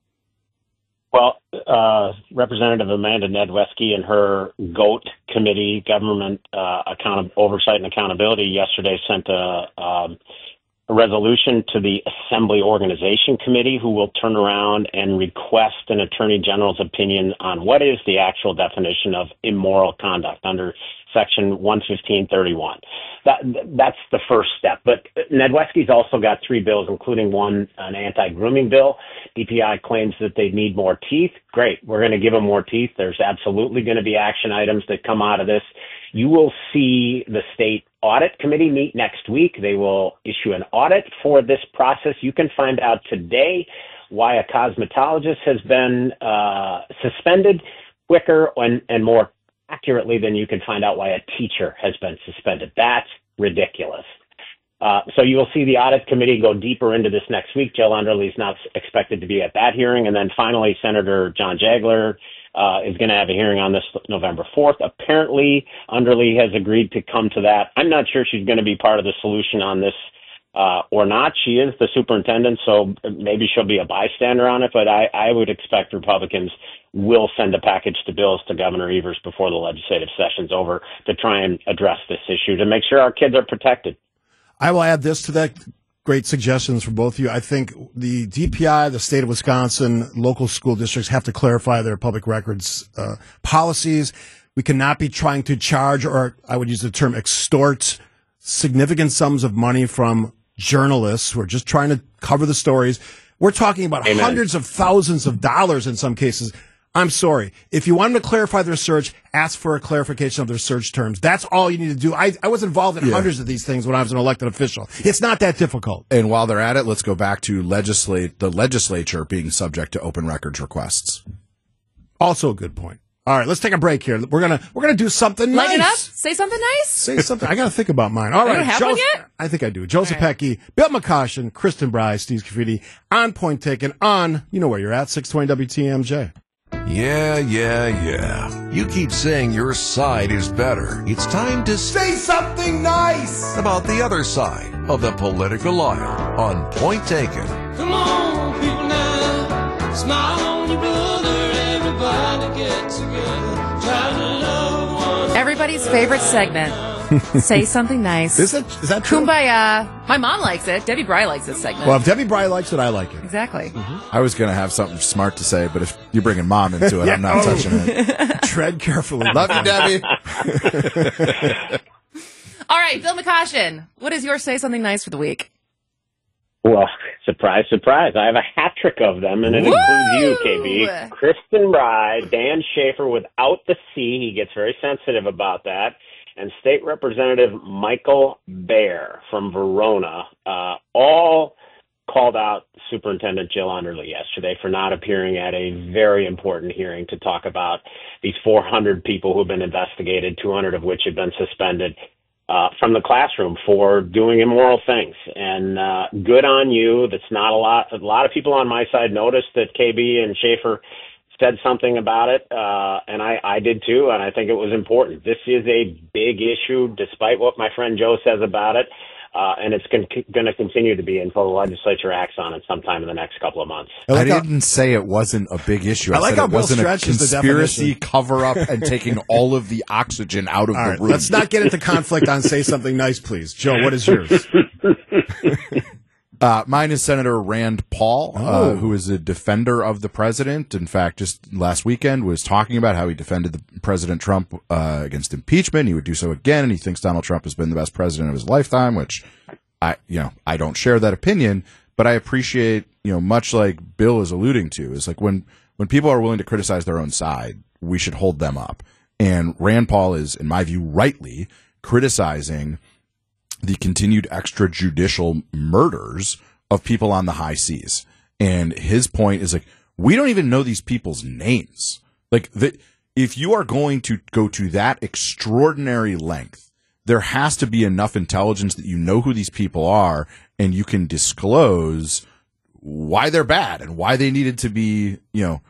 Well, uh, Representative Amanda Nedwesky and her GOAT committee, Government uh, Account- Oversight and Accountability, yesterday sent a, um, a resolution to the Assembly Organization Committee, who will turn around and request an Attorney General's opinion on what is the actual definition of immoral conduct under Section one fifteen thirty-one. That, that's the first step. But Nedwesky's also got three bills, including one, an anti-grooming bill. D P I claims that they need more teeth. Great. We're going to give them more teeth. There's absolutely going to be action items that come out of this. You will see the state audit committee meet next week. They will issue an audit for this process. You can find out today why a cosmetologist has been uh, suspended quicker and, and more accurately than you can find out why a teacher has been suspended. That's ridiculous. Uh, so you will see the audit committee go deeper into this next week. Jill Underly is not expected to be at that hearing. And then finally, Senator John Jagler uh, is going to have a hearing on this November fourth. Apparently, Underly has agreed to come to that. I'm not sure she's going to be part of the solution on this uh, or not. She is the superintendent, so maybe she'll be a bystander on it. But I, I would expect Republicans will send a package to bills to Governor Evers before the legislative session's over to try and address this issue to make sure our kids are protected. I will add this to that. Great suggestions from both of you. I think the D P I, the state of Wisconsin, local school districts have to clarify their public records uh, policies. We cannot be trying to charge, or I would use the term extort, significant sums of money from journalists who are just trying to cover the stories. We're talking about Amen. hundreds of thousands of dollars in some cases. I'm sorry. If you want them to clarify their search, ask for a clarification of their search terms. That's all you need to do. I, I was involved in Yeah. hundreds of these things when I was an elected official. It's not that difficult. And while they're at it, let's go back to legislate the legislature being subject to open records requests. Also a good point. All right, let's take a break here. We're gonna we're gonna do something Lighten nice. up. Say something nice. Say something. I gotta think about mine. All You right, don't have Joe- one yet? I think I do. Joe right. Zepecki, Bill McCoshen, Kristen Bry, Steve Graffiti, on Point Taken on, you know where you're at, six twenty W T M J. Yeah, yeah, yeah. You keep saying your side is better. It's time to say something nice about the other side of the political aisle on Point Taken. Come on, people now, smile on your brother, everybody get together, try to love one. Everybody's favorite segment. Say something nice. Is that is that true? Kumbaya. My mom likes it. Debbie Bry likes this segment. Well, if Debbie Bry likes it, I like it. Exactly. I was going to have something smart to say, but if you're bringing mom into it, Yeah, I'm not oh. touching it. Tread carefully. Love you, Debbie. All right, Bill McCoshen, what is your Say Something Nice for the week? Well, surprise, surprise. I have a hat trick of them, and it Woo! includes you, K B. Kristen Bry, Dan Schaefer without the C. He gets very sensitive about that. And State Representative Michael Baer from Verona, uh, all called out Superintendent Jill Underly yesterday for not appearing at a very important hearing to talk about these four hundred people who have been investigated, two hundred of which have been suspended uh, from the classroom for doing immoral things. And uh, good on you. That's not a lot. A lot of people on my side noticed that K B and Schaefer said something about it, uh, and I, I did too, and I think it was important. This is a big issue, despite what my friend Joe says about it, uh, and it's con- going to continue to be until the legislature acts on it sometime in the next couple of months. I I like how- didn't say it wasn't a big issue. I, I like said how it Bill wasn't a stretches the conspiracy definition. cover-up and taking all of the oxygen out of All the right, room. let's not get into conflict on Say Something Nice, please. Joe, what is yours? Uh, mine is Senator Rand Paul, Oh. uh, who is a defender of the president. In fact, just last weekend was talking about how he defended the President Trump uh, against impeachment. He would do so again, and he thinks Donald Trump has been the best president of his lifetime, which I, you know, I don't share that opinion, but I appreciate, you know, much like Bill is alluding to, is like when, when people are willing to criticize their own side, we should hold them up. And Rand Paul is, in my view, rightly criticizing the continued extrajudicial murders of people on the high seas. And his point is like, we don't even know these people's names. Like, the, if you are going to go to that extraordinary length, there has to be enough intelligence that you know who these people are and you can disclose why they're bad and why they needed to be, you know,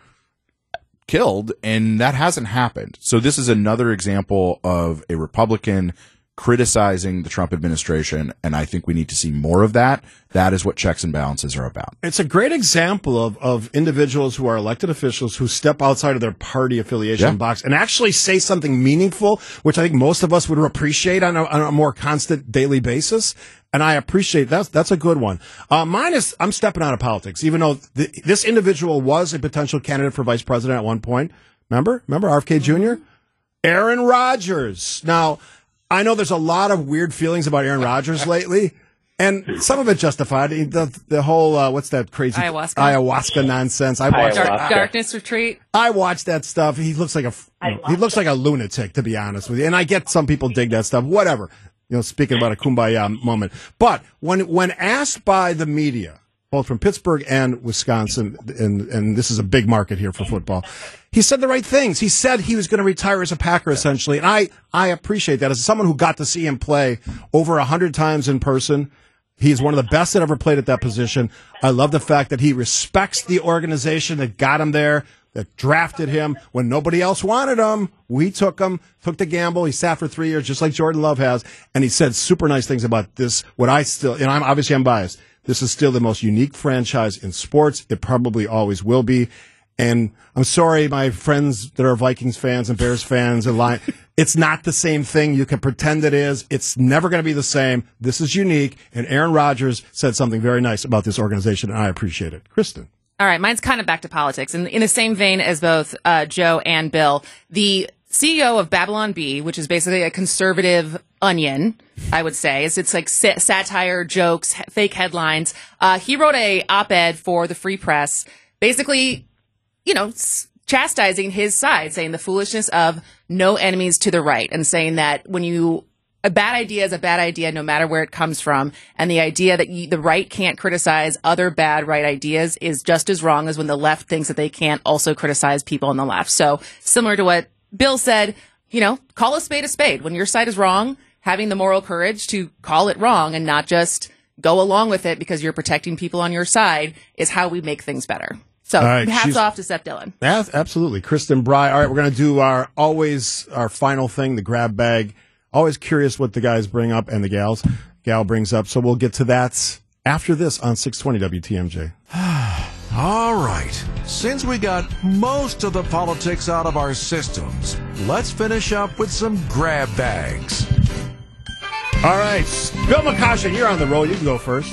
killed. And that hasn't happened. So this is another example of a Republican criticizing the Trump administration, and I think we need to see more of that. That is what checks and balances are about. It's a great example of, of individuals who are elected officials who step outside of their party affiliation Yeah. box and actually say something meaningful, which I think most of us would appreciate on a, on a more constant daily basis. And I appreciate that. That's a good one. Uh, mine is, I'm stepping out of politics, even though th- this individual was a potential candidate for vice president at one point. Remember? Remember R F K Junior? Aaron Rodgers. Now, I know there's a lot of weird feelings about Aaron Rodgers lately, and some of it justified. The the whole uh, what's that crazy Ayahuasca. ayahuasca nonsense? I watched Ayahuasca. Dark, darkness retreat. I watched that stuff. He looks like a you know, he looks like a lunatic, to be honest with you. And I get some people dig that stuff. Whatever. You know, speaking about a kumbaya moment. But when when asked by the media, both from Pittsburgh and Wisconsin, and and this is a big market here for football, he said the right things. He said he was going to retire as a Packer, essentially. And I, I appreciate that. As someone who got to see him play over a hundred times in person, he's one of the best that ever played at that position. I love the fact that he respects the organization that got him there, that drafted him when nobody else wanted him. We took him, took the gamble. He sat for three years, just like Jordan Love has. And he said super nice things about this, what I still, and I'm obviously I'm biased. This is still the most unique franchise in sports. It probably always will be. And I'm sorry, my friends that are Vikings fans and Bears fans and Lions. It's not the same thing. You can pretend it is. It's never going to be the same. This is unique. And Aaron Rodgers said something very nice about this organization, and I appreciate it. Kristen. All right, mine's kind of back to politics. And in the same vein as both uh, Joe and Bill, the C E O of Babylon Bee, which is basically a conservative onion, I would say, is it's like sa- satire, jokes, ha- fake headlines. Uh, he wrote a op-ed for the Free Press, basically, you know, s- chastising his side, saying the foolishness of no enemies to the right, and saying that when you a bad idea is a bad idea no matter where it comes from, and the idea that you, the right can't criticize other bad right ideas is just as wrong as when the left thinks that they can't also criticize people on the left. So similar to what Bill said, you know, call a spade a spade. When your side is wrong, having the moral courage to call it wrong and not just go along with it because you're protecting people on your side is how we make things better. So right, hats she's- off to Seth Dillon. Yeah, absolutely. Kristen Bry. All right, we're going to do our always our final thing, the grab bag. Always curious what the guys bring up and the gals gal brings up. So we'll get to that after this on six twenty W T M J. All right. Since we got most of the politics out of our systems, let's finish up with some grab bags. All right, Bill McCoshen, you're on the roll. You can go first.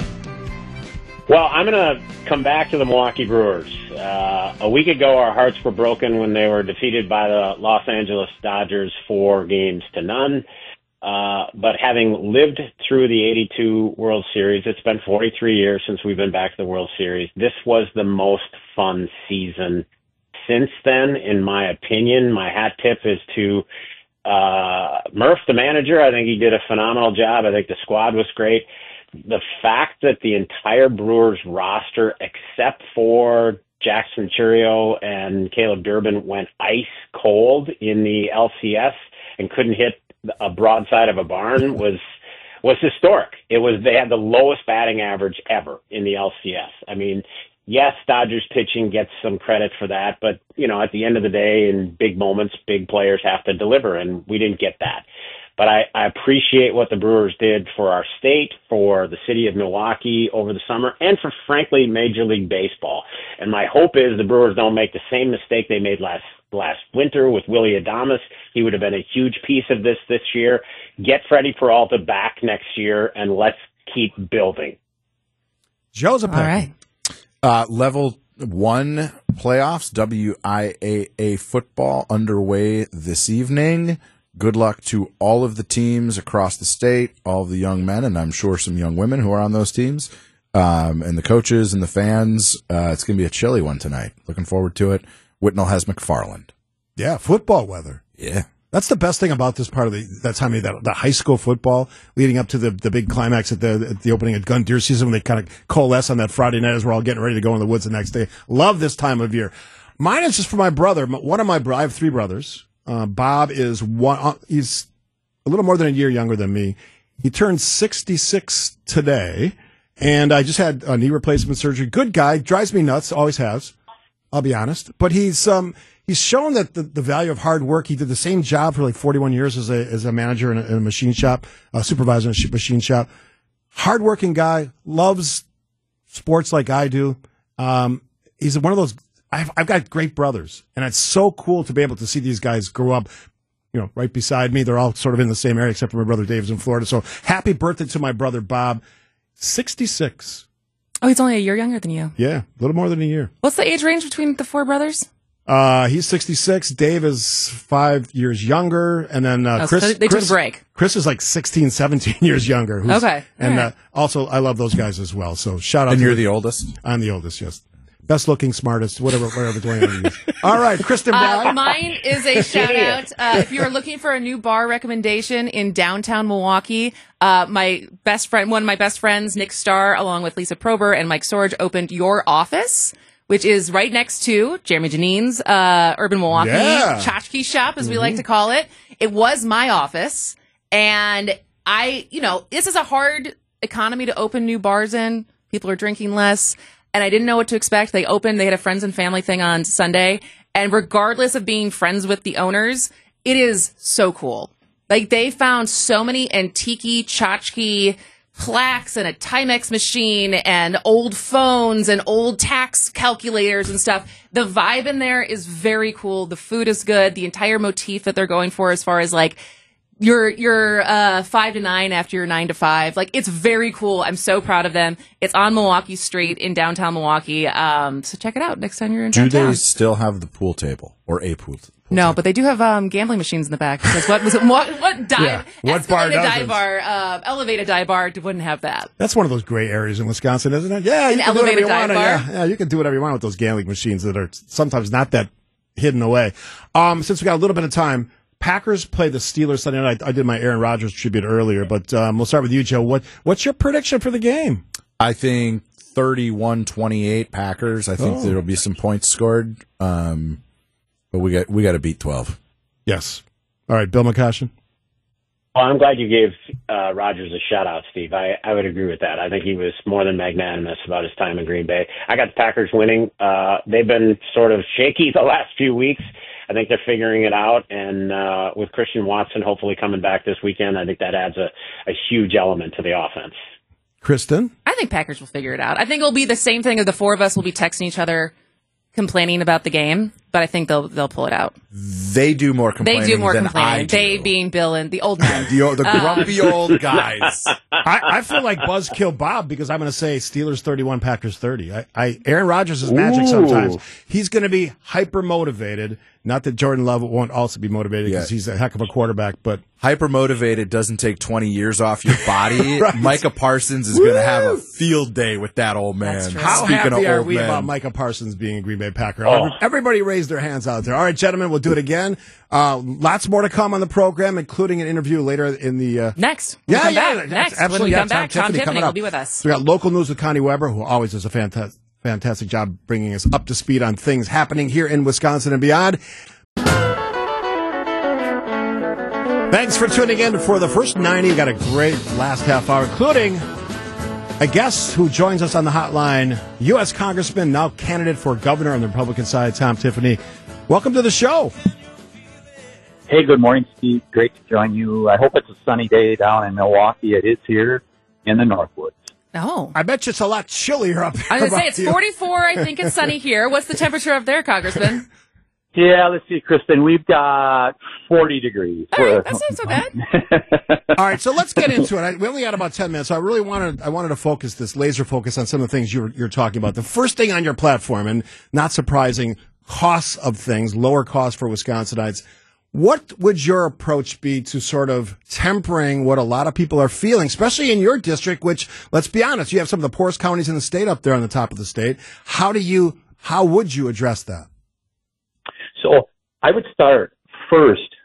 Well, I'm going to come back to the Milwaukee Brewers. Uh, a week ago, our hearts were broken when they were defeated by the Los Angeles Dodgers four games to none. Uh, but having lived through the eighty-two World Series, it's been forty-three years since we've been back to the World Series. This was the most fun season since then, in my opinion. My hat tip is to uh, Murph, the manager. I think he did a phenomenal job. I think the squad was great. The fact that the entire Brewers roster, except for Jackson Chourio and Caleb Durbin, went ice cold in the L C S and couldn't hit a broadside of a barn was was historic. It was they had the lowest batting average ever in the L C S. I mean, yes, Dodgers pitching gets some credit for that, but you know, at the end of the day, in big moments, big players have to deliver, and we didn't get that. But I, I appreciate what the Brewers did for our state, for the city of Milwaukee over the summer, and for, frankly, Major League Baseball. And my hope is the Brewers don't make the same mistake they made last last winter with Willy Adames. He would have been a huge piece of this this year. Get Freddie Peralta back next year, and let's keep building. Joe's a All right. Uh, level one playoffs, W I A A football underway this evening. Good luck to all of the teams across the state, all of the young men, and I'm sure some young women who are on those teams, um, and the coaches and the fans. Uh, it's going to be a chilly one tonight. Looking forward to it. Whitnall has McFarland. Yeah, football weather. Yeah. That's the best thing about this part of the that time of that the high school football leading up to the, the big climax at the at the opening of gun deer season when they kind of coalesce on that Friday night as we're all getting ready to go in the woods the next day. Love this time of year. Mine is just for my brother. One of my bro- I have three brothers. Uh, Bob is one. Uh, he's a little more than a year younger than me. He turned sixty-six today, and I just had a knee replacement surgery. Good guy, drives me nuts, always has. I'll be honest, but he's um. He's shown that the, the value of hard work. He did the same job for like forty-one years as a as a manager in a, in a machine shop, a supervisor in a machine shop. Hardworking guy, loves sports like I do. Um, he's one of those. I've, I've got great brothers, and it's so cool to be able to see these guys grow up. You know, right beside me. They're all sort of in the same area, except for my brother Dave's in Florida. So happy birthday to my brother Bob, sixty-six. Oh, he's only a year younger than you. Yeah, a little more than a year. What's the age range between the four brothers? Uh, he's sixty-six. Dave is five years younger. And then, uh, Oh, Chris, so they Chris, took a break. Chris is like sixteen, seventeen years younger. who's- Okay. And, All right. uh, also, I love those guys as well. So shout out And to you're the oldest? I'm the oldest, yes. Best looking, smartest, whatever, whatever the way you use. All right, Kristen Brown. Uh, mine is a shout out. Uh, if you are looking for a new bar recommendation in downtown Milwaukee, uh, my best friend, one of my best friends, Nick Starr, along with Lisa Prober and Mike Sorge, opened Your Office, which is right next to Jeremy Janine's uh, Urban Milwaukee Yeah. tchotchke shop, as we like to call it. It was my office, and I, you know, this is a hard economy to open new bars in. People are drinking less, and I didn't know what to expect. They opened, they had a friends and family thing on Sunday, and regardless of being friends with the owners, it is so cool. Like, they found so many antique tchotchke plaques and a Timex machine and old phones and old tax calculators and stuff. The vibe in there is very cool. The food is good. The entire motif that they're going for as far as like your your uh five to nine after your nine to five. Like, it's very cool. I'm so proud of them. It's on Milwaukee Street in downtown Milwaukee. Um so check it out next time you're in Do downtown. they still have the pool table or a pool, pool No, table? but they do have um, gambling machines in the back. Because what was it? What, what dive? Yeah. What bar escalated dive doesn't? bar? Uh, elevated dive bar wouldn't have that. That's one of those gray areas in Wisconsin, isn't it? Yeah, you An can do whatever elevated you want. dive bar? Yeah, yeah, you can do whatever you want with those gambling machines that are sometimes not that hidden away. Um, since we got a little bit of time, Packers play the Steelers Sunday night. I, I did my Aaron Rodgers tribute earlier, but um, we'll start with you, Joe. What What's your prediction for the game? I think thirty-one twenty-eight Packers. I think Oh. there'll be some points scored. Um, but we got we got to beat twelve. Yes. All right, Bill McCoshen. Well, I'm glad you gave uh, Rodgers a shout out, Steve. I, I would agree with that. I think he was more than magnanimous about his time in Green Bay. I got the Packers winning. Uh, they've been sort of shaky the last few weeks. I think they're figuring it out. And uh, with Christian Watson hopefully coming back this weekend, I think that adds a, a huge element to the offense. Kristen? I think Packers will figure it out. I think it'll be the same thing as the four of us will be texting each other, complaining about the game, but I think they'll they'll pull it out. They do more complaining. They do more than complaining. I do. They being Bill and the old men. The, the grumpy old guys. I, I feel like Buzzkill Bob because I'm going to say Steelers thirty-one, Packers thirty. I, I Aaron Rodgers is magic Ooh. sometimes. He's going to be hyper motivated. Not that Jordan Love won't also be motivated because Yeah. he's a heck of a quarterback, but Hyper motivated doesn't take twenty years off your body. Right. Micah Parsons is going to have a field day with that old man. That's true. how Speaking happy of are old we men. about Micah Parsons being a Green Bay Packer? Oh. Everybody raised their hands out there. All right, gentlemen, we'll do it again. Uh, lots more to come on the program, including an interview later in the uh, Next. When we Yeah, come yeah, back. yeah, Next. absolutely. When we Yeah, come back, Tom Tom Tiffany Tiffany coming will up. be with us. So we got local news with Connie Weber, who always does a fantastic, fantastic job bringing us up to speed on things happening here in Wisconsin and beyond. Thanks for tuning in for the first ninety. We got a great last half hour, including a guest who joins us on the hotline, U S Congressman, now candidate for governor on the Republican side, Tom Tiffany. Welcome to the show. Hey, good morning, Steve. Great to join you. I hope it's a sunny day down in Milwaukee. It is here in the Northwoods. Oh. I bet you it's a lot chillier up there. I was going to say, about it's you. forty-four. I think it's sunny here. What's the temperature up there, Congressman? Yeah, let's see, Kristen. We've got forty degrees. All right, that's not so bad. All right, so let's get into it. I, we only got about ten minutes, so I really wanted I wanted to focus this laser focus on some of the things you're you're talking about. The first thing on your platform, and not surprising, costs of things, lower costs for Wisconsinites. What would your approach be to sort of tempering what a lot of people are feeling, especially in your district, which, let's be honest, you have some of the poorest counties in the state up there on the top of the state. How do you, how would you address that? So I would start first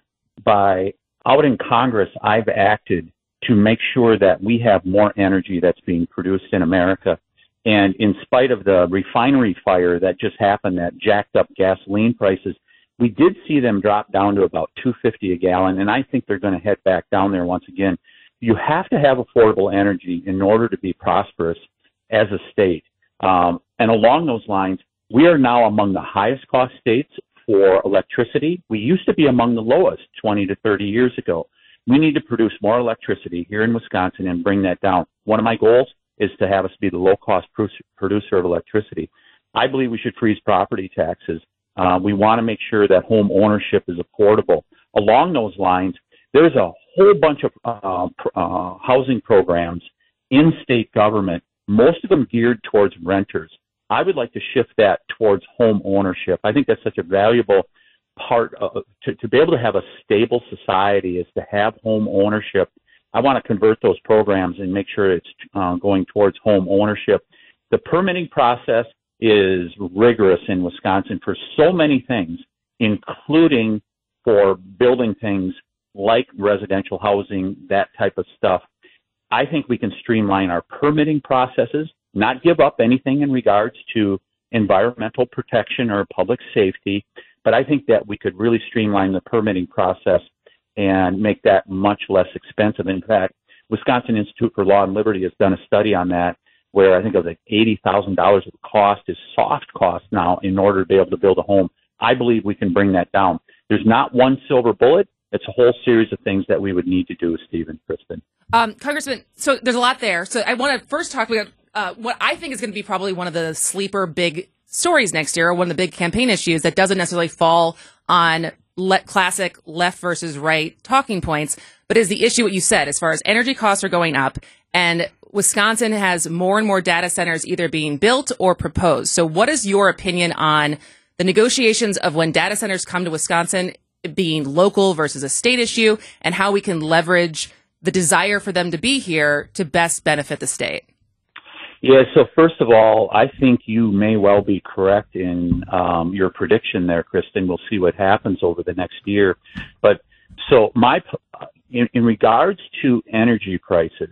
by out in Congress, I've acted to make sure that we have more energy that's being produced in America. And in spite of the refinery fire that just happened that jacked up gasoline prices, we did see them drop down to about two fifty a gallon, and I think they're going to head back down there once again. You have to have affordable energy in order to be prosperous as a state. Um, and along those lines, we are now among the highest cost states for electricity. We used to be among the lowest twenty to thirty years ago. We need to produce more electricity here in Wisconsin and bring that down. One of my goals is to have us be the low-cost producer of electricity. I believe we should freeze property taxes. Uh, we want to make sure that home ownership is affordable. Along those lines, there's a whole bunch of uh, uh, housing programs in state government, most of them geared towards renters. I would like to shift that towards home ownership. I think that's such a valuable part of, to, to be able to have a stable society is to have home ownership. I want to convert those programs and make sure it's uh, going towards home ownership. The permitting process is rigorous in Wisconsin for so many things, including for building things like residential housing, that type of stuff. I think we can streamline our permitting processes, not give up anything in regards to environmental protection or public safety, but I think that we could really streamline the permitting process and make that much less expensive. In fact, Wisconsin Institute for Law and Liberty has done a study on that, where I think of like eighty thousand dollars of the cost is soft cost now in order to be able to build a home. I believe we can bring that down. There's not one silver bullet. It's a whole series of things that we would need to do, Stephen, Kristen. Um, Congressman, so there's a lot there. So I want to first talk about uh, what I think is going to be probably one of the sleeper big stories next year, or one of the big campaign issues that doesn't necessarily fall on le- classic left versus right talking points, but is the issue what you said as far as energy costs are going up, and Wisconsin has more and more data centers either being built or proposed. So what is your opinion on the negotiations of when data centers come to Wisconsin being local versus a state issue, and how we can leverage the desire for them to be here to best benefit the state? Yeah, so first of all, I think you may well be correct in um, your prediction there, Kristen. We'll see what happens over the next year. But so my, in, in regards to energy prices,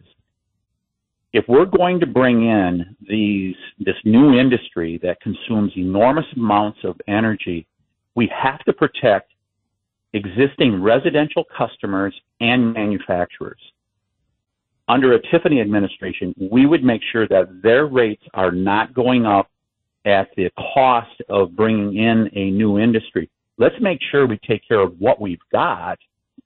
if we're going to bring in these this new industry that consumes enormous amounts of energy, we have to protect existing residential customers and manufacturers. Under a Tiffany administration, we would make sure that their rates are not going up at the cost of bringing in a new industry. Let's make sure we take care of what we've got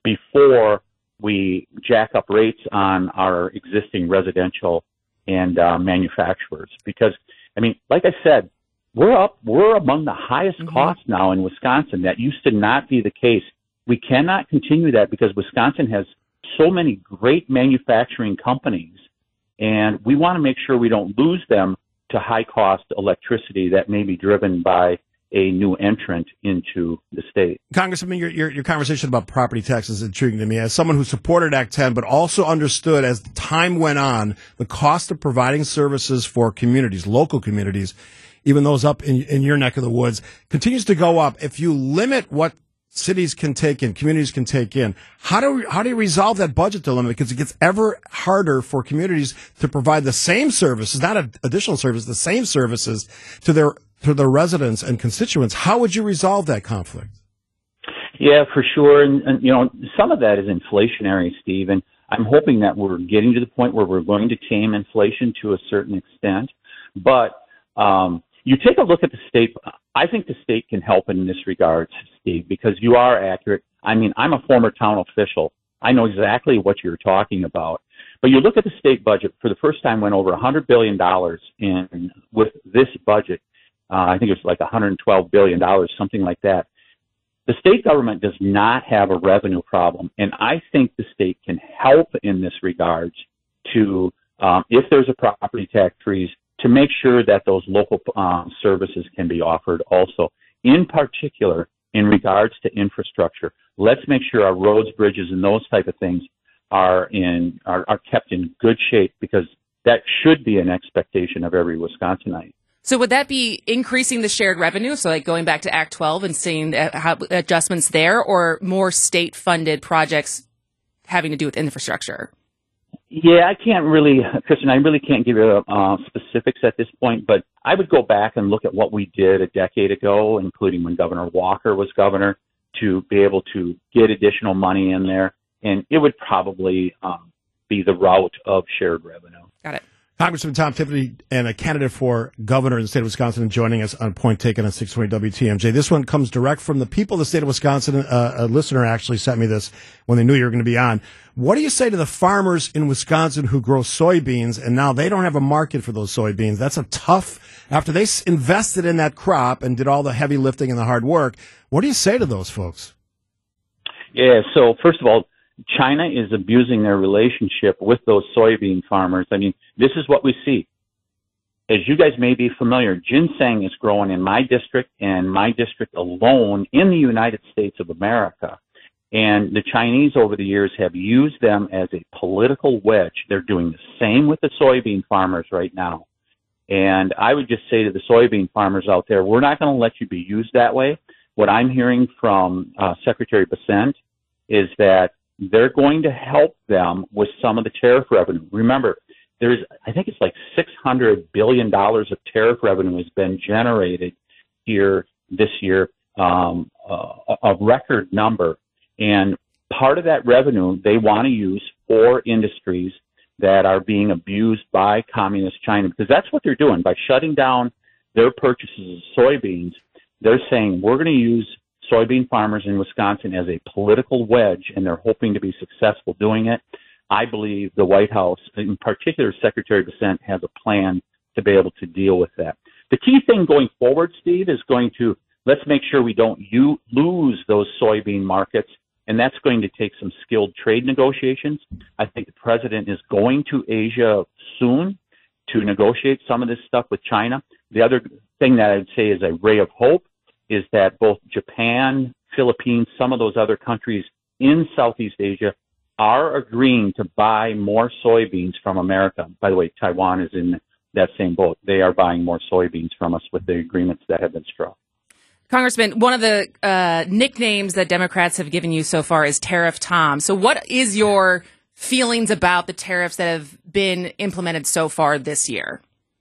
before we jack up rates on our existing residential and uh, manufacturers. Because, I mean, like I said, we're up, we're among the highest mm-hmm. costs now in Wisconsin. That used to not be the case. We cannot continue that because Wisconsin has so many great manufacturing companies, and we want to make sure we don't lose them to high-cost electricity that may be driven by a new entrant into the state. Congressman, your, your, your conversation about property taxes is intriguing to me. As someone who supported Act ten, but also understood as time went on, the cost of providing services for communities, local communities, even those up in, in your neck of the woods, continues to go up. If you limit what cities can take in, communities can take in, how do we, how do you resolve that budget dilemma? Because it gets ever harder for communities to provide the same services, not a, additional services, the same services to their to their residents and constituents. How would you resolve that conflict? Yeah, for sure. And, and you know, some of that is inflationary, Steve, and I'm hoping that we're getting to the point where we're going to tame inflation to a certain extent. But um, you take a look at the state. I think the state can help in this regard, Steve, because you are accurate. I mean, I'm a former town official. I know exactly what you're talking about. But you look at the state budget, for the first time went over one hundred billion dollars in with this budget. Uh, I think it was like one hundred twelve billion dollars, something like that. The state government does not have a revenue problem, and I think the state can help in this regard to, um, if there's a property tax freeze, to make sure that those local um, services can be offered also. In particular, in regards to infrastructure, let's make sure our roads, bridges, and those type of things are in are, are kept in good shape, because that should be an expectation of every Wisconsinite. So would that be increasing the shared revenue? So like going back to Act twelve and seeing uh, how adjustments there, or more state-funded projects having to do with infrastructure? Yeah, I can't really, Kristen, I really can't give you uh, specifics at this point, but I would go back and look at what we did a decade ago, including when Governor Walker was governor, to be able to get additional money in there, and it would probably um, be the route of shared revenue. Got it. Congressman Tom Tiffany, and a candidate for governor in the state of Wisconsin, joining us on Point Taken on six twenty W T M J. This one comes direct from the people of the state of Wisconsin. Uh, a listener actually sent me this when they knew you were going to be on. What do you say to the farmers in Wisconsin who grow soybeans, and now they don't have a market for those soybeans? That's a tough, after they s- invested in that crop and did all the heavy lifting and the hard work, what do you say to those folks? Yeah, so first of all, China is abusing their relationship with those soybean farmers. I mean, this is what we see. As you guys may be familiar, ginseng is growing in my district and my district alone in the United States of America. And the Chinese over the years have used them as a political wedge. They're doing the same with the soybean farmers right now. And I would just say to the soybean farmers out there, we're not going to let you be used that way. What I'm hearing from uh, Secretary Bessent is that they're going to help them with some of the tariff revenue. Remember, there's, I think it's like six hundred billion dollars of tariff revenue has been generated here this year, um, uh, a record number. And part of that revenue they want to use for industries that are being abused by communist China, because that's what they're doing. By shutting down their purchases of soybeans, they're saying we're going to use soybean farmers in Wisconsin as a political wedge, and they're hoping to be successful doing it. I believe the White House, in particular Secretary Bessent, has a plan to be able to deal with that. The key thing going forward, Steve, is going to, let's make sure we don't u- lose those soybean markets, and that's going to take some skilled trade negotiations. I think the president is going to Asia soon to negotiate some of this stuff with China. The other thing that I'd say is a ray of hope is that both Japan, Philippines, some of those other countries in Southeast Asia are agreeing to buy more soybeans from America. By the way, Taiwan is in that same boat. They are buying more soybeans from us with the agreements that have been struck. Congressman, one of the uh, nicknames that Democrats have given you so far is Tariff Tom. So what is your feelings about the tariffs that have been implemented so far this year?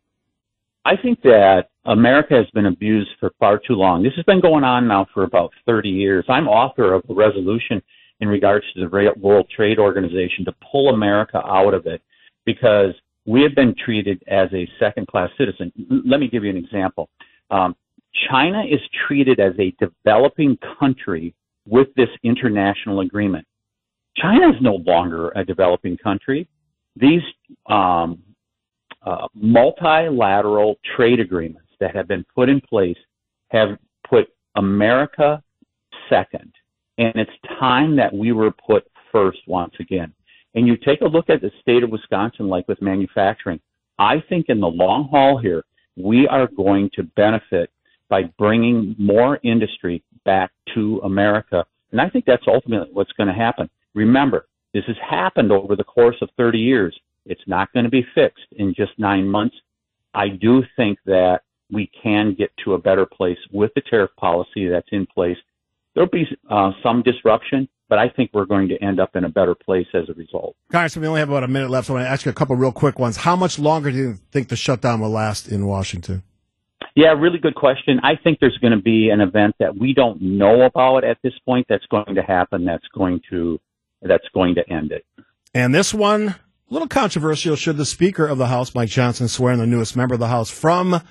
I think that America has been abused for far too long. This has been going on now for about thirty years. I'm author of a resolution in regards to the World Trade Organization to pull America out of it because we have been treated as a second-class citizen. Let me give you an example. Um, China is treated as a developing country with this international agreement. China is no longer a developing country. These um, uh, multilateral trade agreements that have been put in place have put America second. And it's time that we were put first once again. And you take a look at the state of Wisconsin, like with manufacturing. I think in the long haul here, we are going to benefit by bringing more industry back to America. And I think that's ultimately what's going to happen. Remember, this has happened over the course of thirty years. It's not going to be fixed in just nine months. I do think that we can get to a better place with the tariff policy that's in place. There'll be uh, some disruption, but I think we're going to end up in a better place as a result. Congressman, we only have about a minute left, so I want to ask you a couple real quick ones. How much longer do you think the shutdown will last in Washington? Yeah, really good question. I think there's going to be an event that we don't know about at this point that's going to happen that's going to that's going to end it. And this one, a little controversial. Should the Speaker of the House, Mike Johnson, swear in the newest member of the House from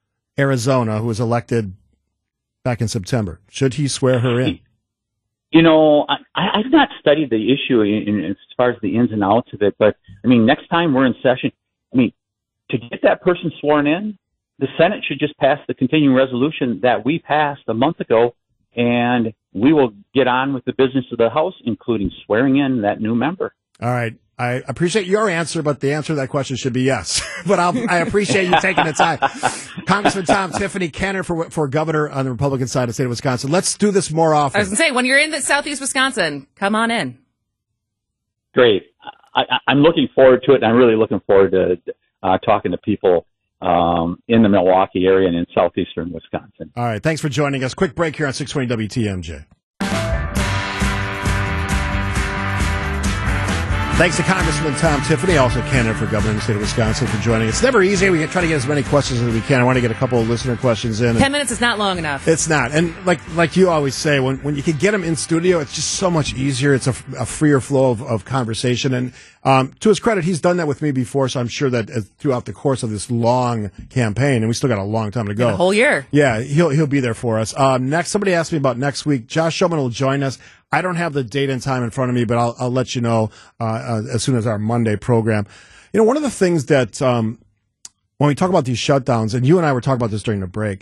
Arizona who was elected back in September? Should he swear her in? You know, I, I've not studied the issue in, in, as far as the ins and outs of it, but, I mean, next time we're in session, I mean, to get that person sworn in, the Senate should just pass the continuing resolution that we passed a month ago, and we will get on with the business of the House, including swearing in that new member. All right. I appreciate your answer, but the answer to that question should be yes. But I'll, I appreciate you taking the time. Congressman Tom Tiffany, candidate for for governor on the Republican side of the state of Wisconsin. Let's do this more often. I was going to say, when you're in the southeast Wisconsin, come on in. Great. I, I'm looking forward to it, and I'm really looking forward to uh, talking to people um, in the Milwaukee area and in southeastern Wisconsin. All right. Thanks for joining us. Quick break here on six twenty W T M J. Thanks to Congressman Tom Tiffany, also candidate for governor in the state of Wisconsin, for joining us. It's never easy. We try to get as many questions as we can. I want to get a couple of listener questions in. Ten minutes is not long enough. It's not. And like like you always say, when, when you can get them in studio, it's just so much easier. It's a, a freer flow of, of conversation. And um, to his credit, he's done that with me before, so I'm sure that uh, throughout the course of this long campaign, and we still got a long time to go. A whole year. Yeah, he'll he'll be there for us. Um, next, somebody asked me about next week. Josh Shulman will join us. I don't have the date and time in front of me, but I'll, I'll let you know uh, uh, as soon as our Monday program. You know, one of the things that um, when we talk about these shutdowns, and you and I were talking about this during the break,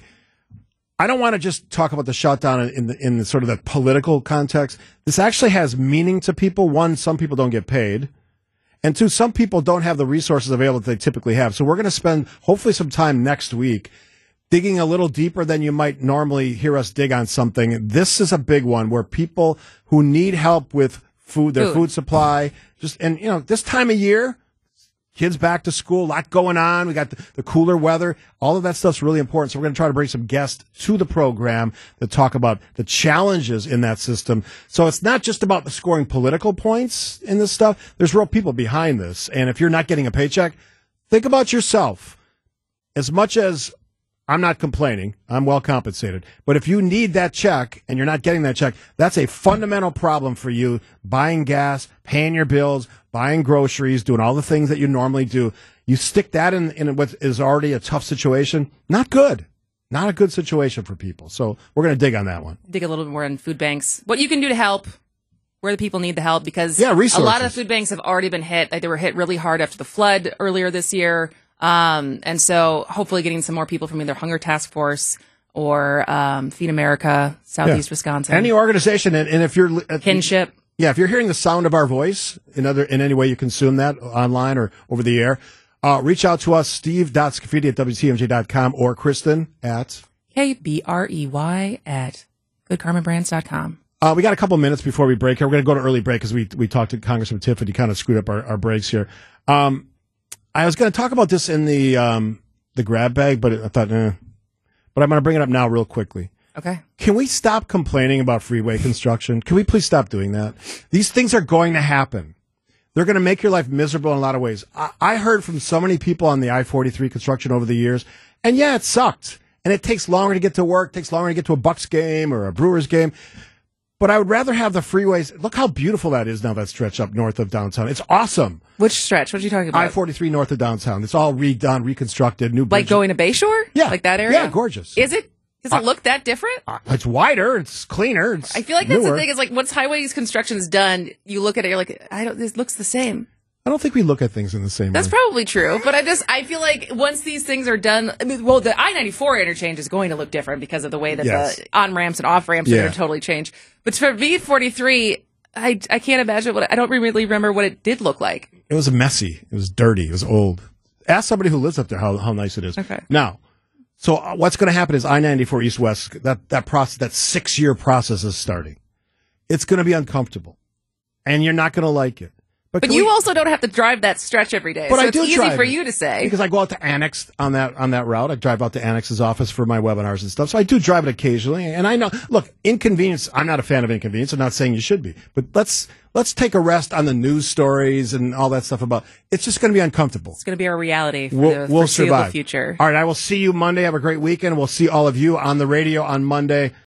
I don't want to just talk about the shutdown in the, in the sort of the political context. This actually has meaning to people. One, some people don't get paid. And two, some people don't have the resources available that they typically have. So we're going to spend hopefully some time next week digging a little deeper than you might normally hear us dig on something. This is a big one where people who need help with food, their food, food supply, just, and you know, this time of year, kids back to school, a lot going on. We got the, the cooler weather. All of that stuff's really important. So we're going to try to bring some guests to the program that talk about the challenges in that system. So it's not just about scoring political points in this stuff. There's real people behind this. And if you're not getting a paycheck, think about yourself. As much as I'm not complaining, I'm well compensated. But if you need that check and you're not getting that check, that's a fundamental problem for you. Buying gas, paying your bills, buying groceries, doing all the things that you normally do. You stick that in, in what is already a tough situation. Not good. Not a good situation for people. So we're going to dig on that one. Dig a little bit more on food banks. What you can do to help, where the people need the help, because yeah, resources. A lot of food banks have already been hit. Like, they were hit really hard after the flood earlier this year. Um, and so hopefully getting some more people from either Hunger Task Force or um, Feed America, Southeast yeah. Wisconsin. Any organization, and, and if you're... Uh, Kinship. Yeah, if you're hearing the sound of our voice in other in any way you consume that online or over the air, uh, reach out to us, steve dot scafidi at w t m j dot com or Kristen at... K B R E Y at good karma brands dot com. Uh, we got a couple minutes before we break here. We're going to go to early break because we, we talked to Congressman Tiffany, kind of screwed up our, our breaks here. Um... I was going to talk about this in the um, the grab bag, but I thought, eh. But I'm going to bring it up now real quickly. Okay. Can we stop complaining about freeway construction? Can we please stop doing that? These things are going to happen. They're going to make your life miserable in a lot of ways. I, I heard from so many people on the I forty-three construction over the years, and yeah, it sucked. And it takes longer to get to work, takes longer to get to a Bucks game or a Brewers game. But I would rather have the freeways. Look how beautiful that is now, that stretch up north of downtown. It's awesome. Which stretch? What are you talking about? I forty-three north of downtown. It's all redone, reconstructed, new bridges. Like going to Bayshore? Yeah. Like that area? Yeah, gorgeous. Is it? Does it Uh, look that different? Uh, it's wider. It's cleaner. It's I feel like that's newer. the thing. Is like once highways construction's done, you look at it, you're like, I don't. This looks the same. I don't think we look at things in the same That's way. probably true, but I just I feel like once these things are done, I mean, well, the I ninety-four interchange is going to look different because of the way that Yes. the on ramps and off ramps Yeah. are going to totally change. But for V forty-three, I I can't imagine what I don't really remember what it did look like. It was messy. It was dirty. It was old. Ask somebody who lives up there how, how nice it is. Okay. Now, so uh, what's going to happen is I ninety-four East West, that, that process, that six year process is starting. It's going to be uncomfortable, and you're not going to like it. But can you we- also don't have to drive that stretch every day, But so I it's do easy drive for it. you to say. Because I go out to Annex on that on that route. I drive out to Annex's office for my webinars and stuff. So I do drive it occasionally. And I know, look, inconvenience. I'm not a fan of inconvenience. I'm not saying you should be. But let's let's take a rest on the news stories and all that stuff about. It's just going to be uncomfortable. It's going to be our reality for We'll, the we'll foreseeable survive. future. All right. I will see you Monday. Have a great weekend. We'll see all of you on the radio on Monday.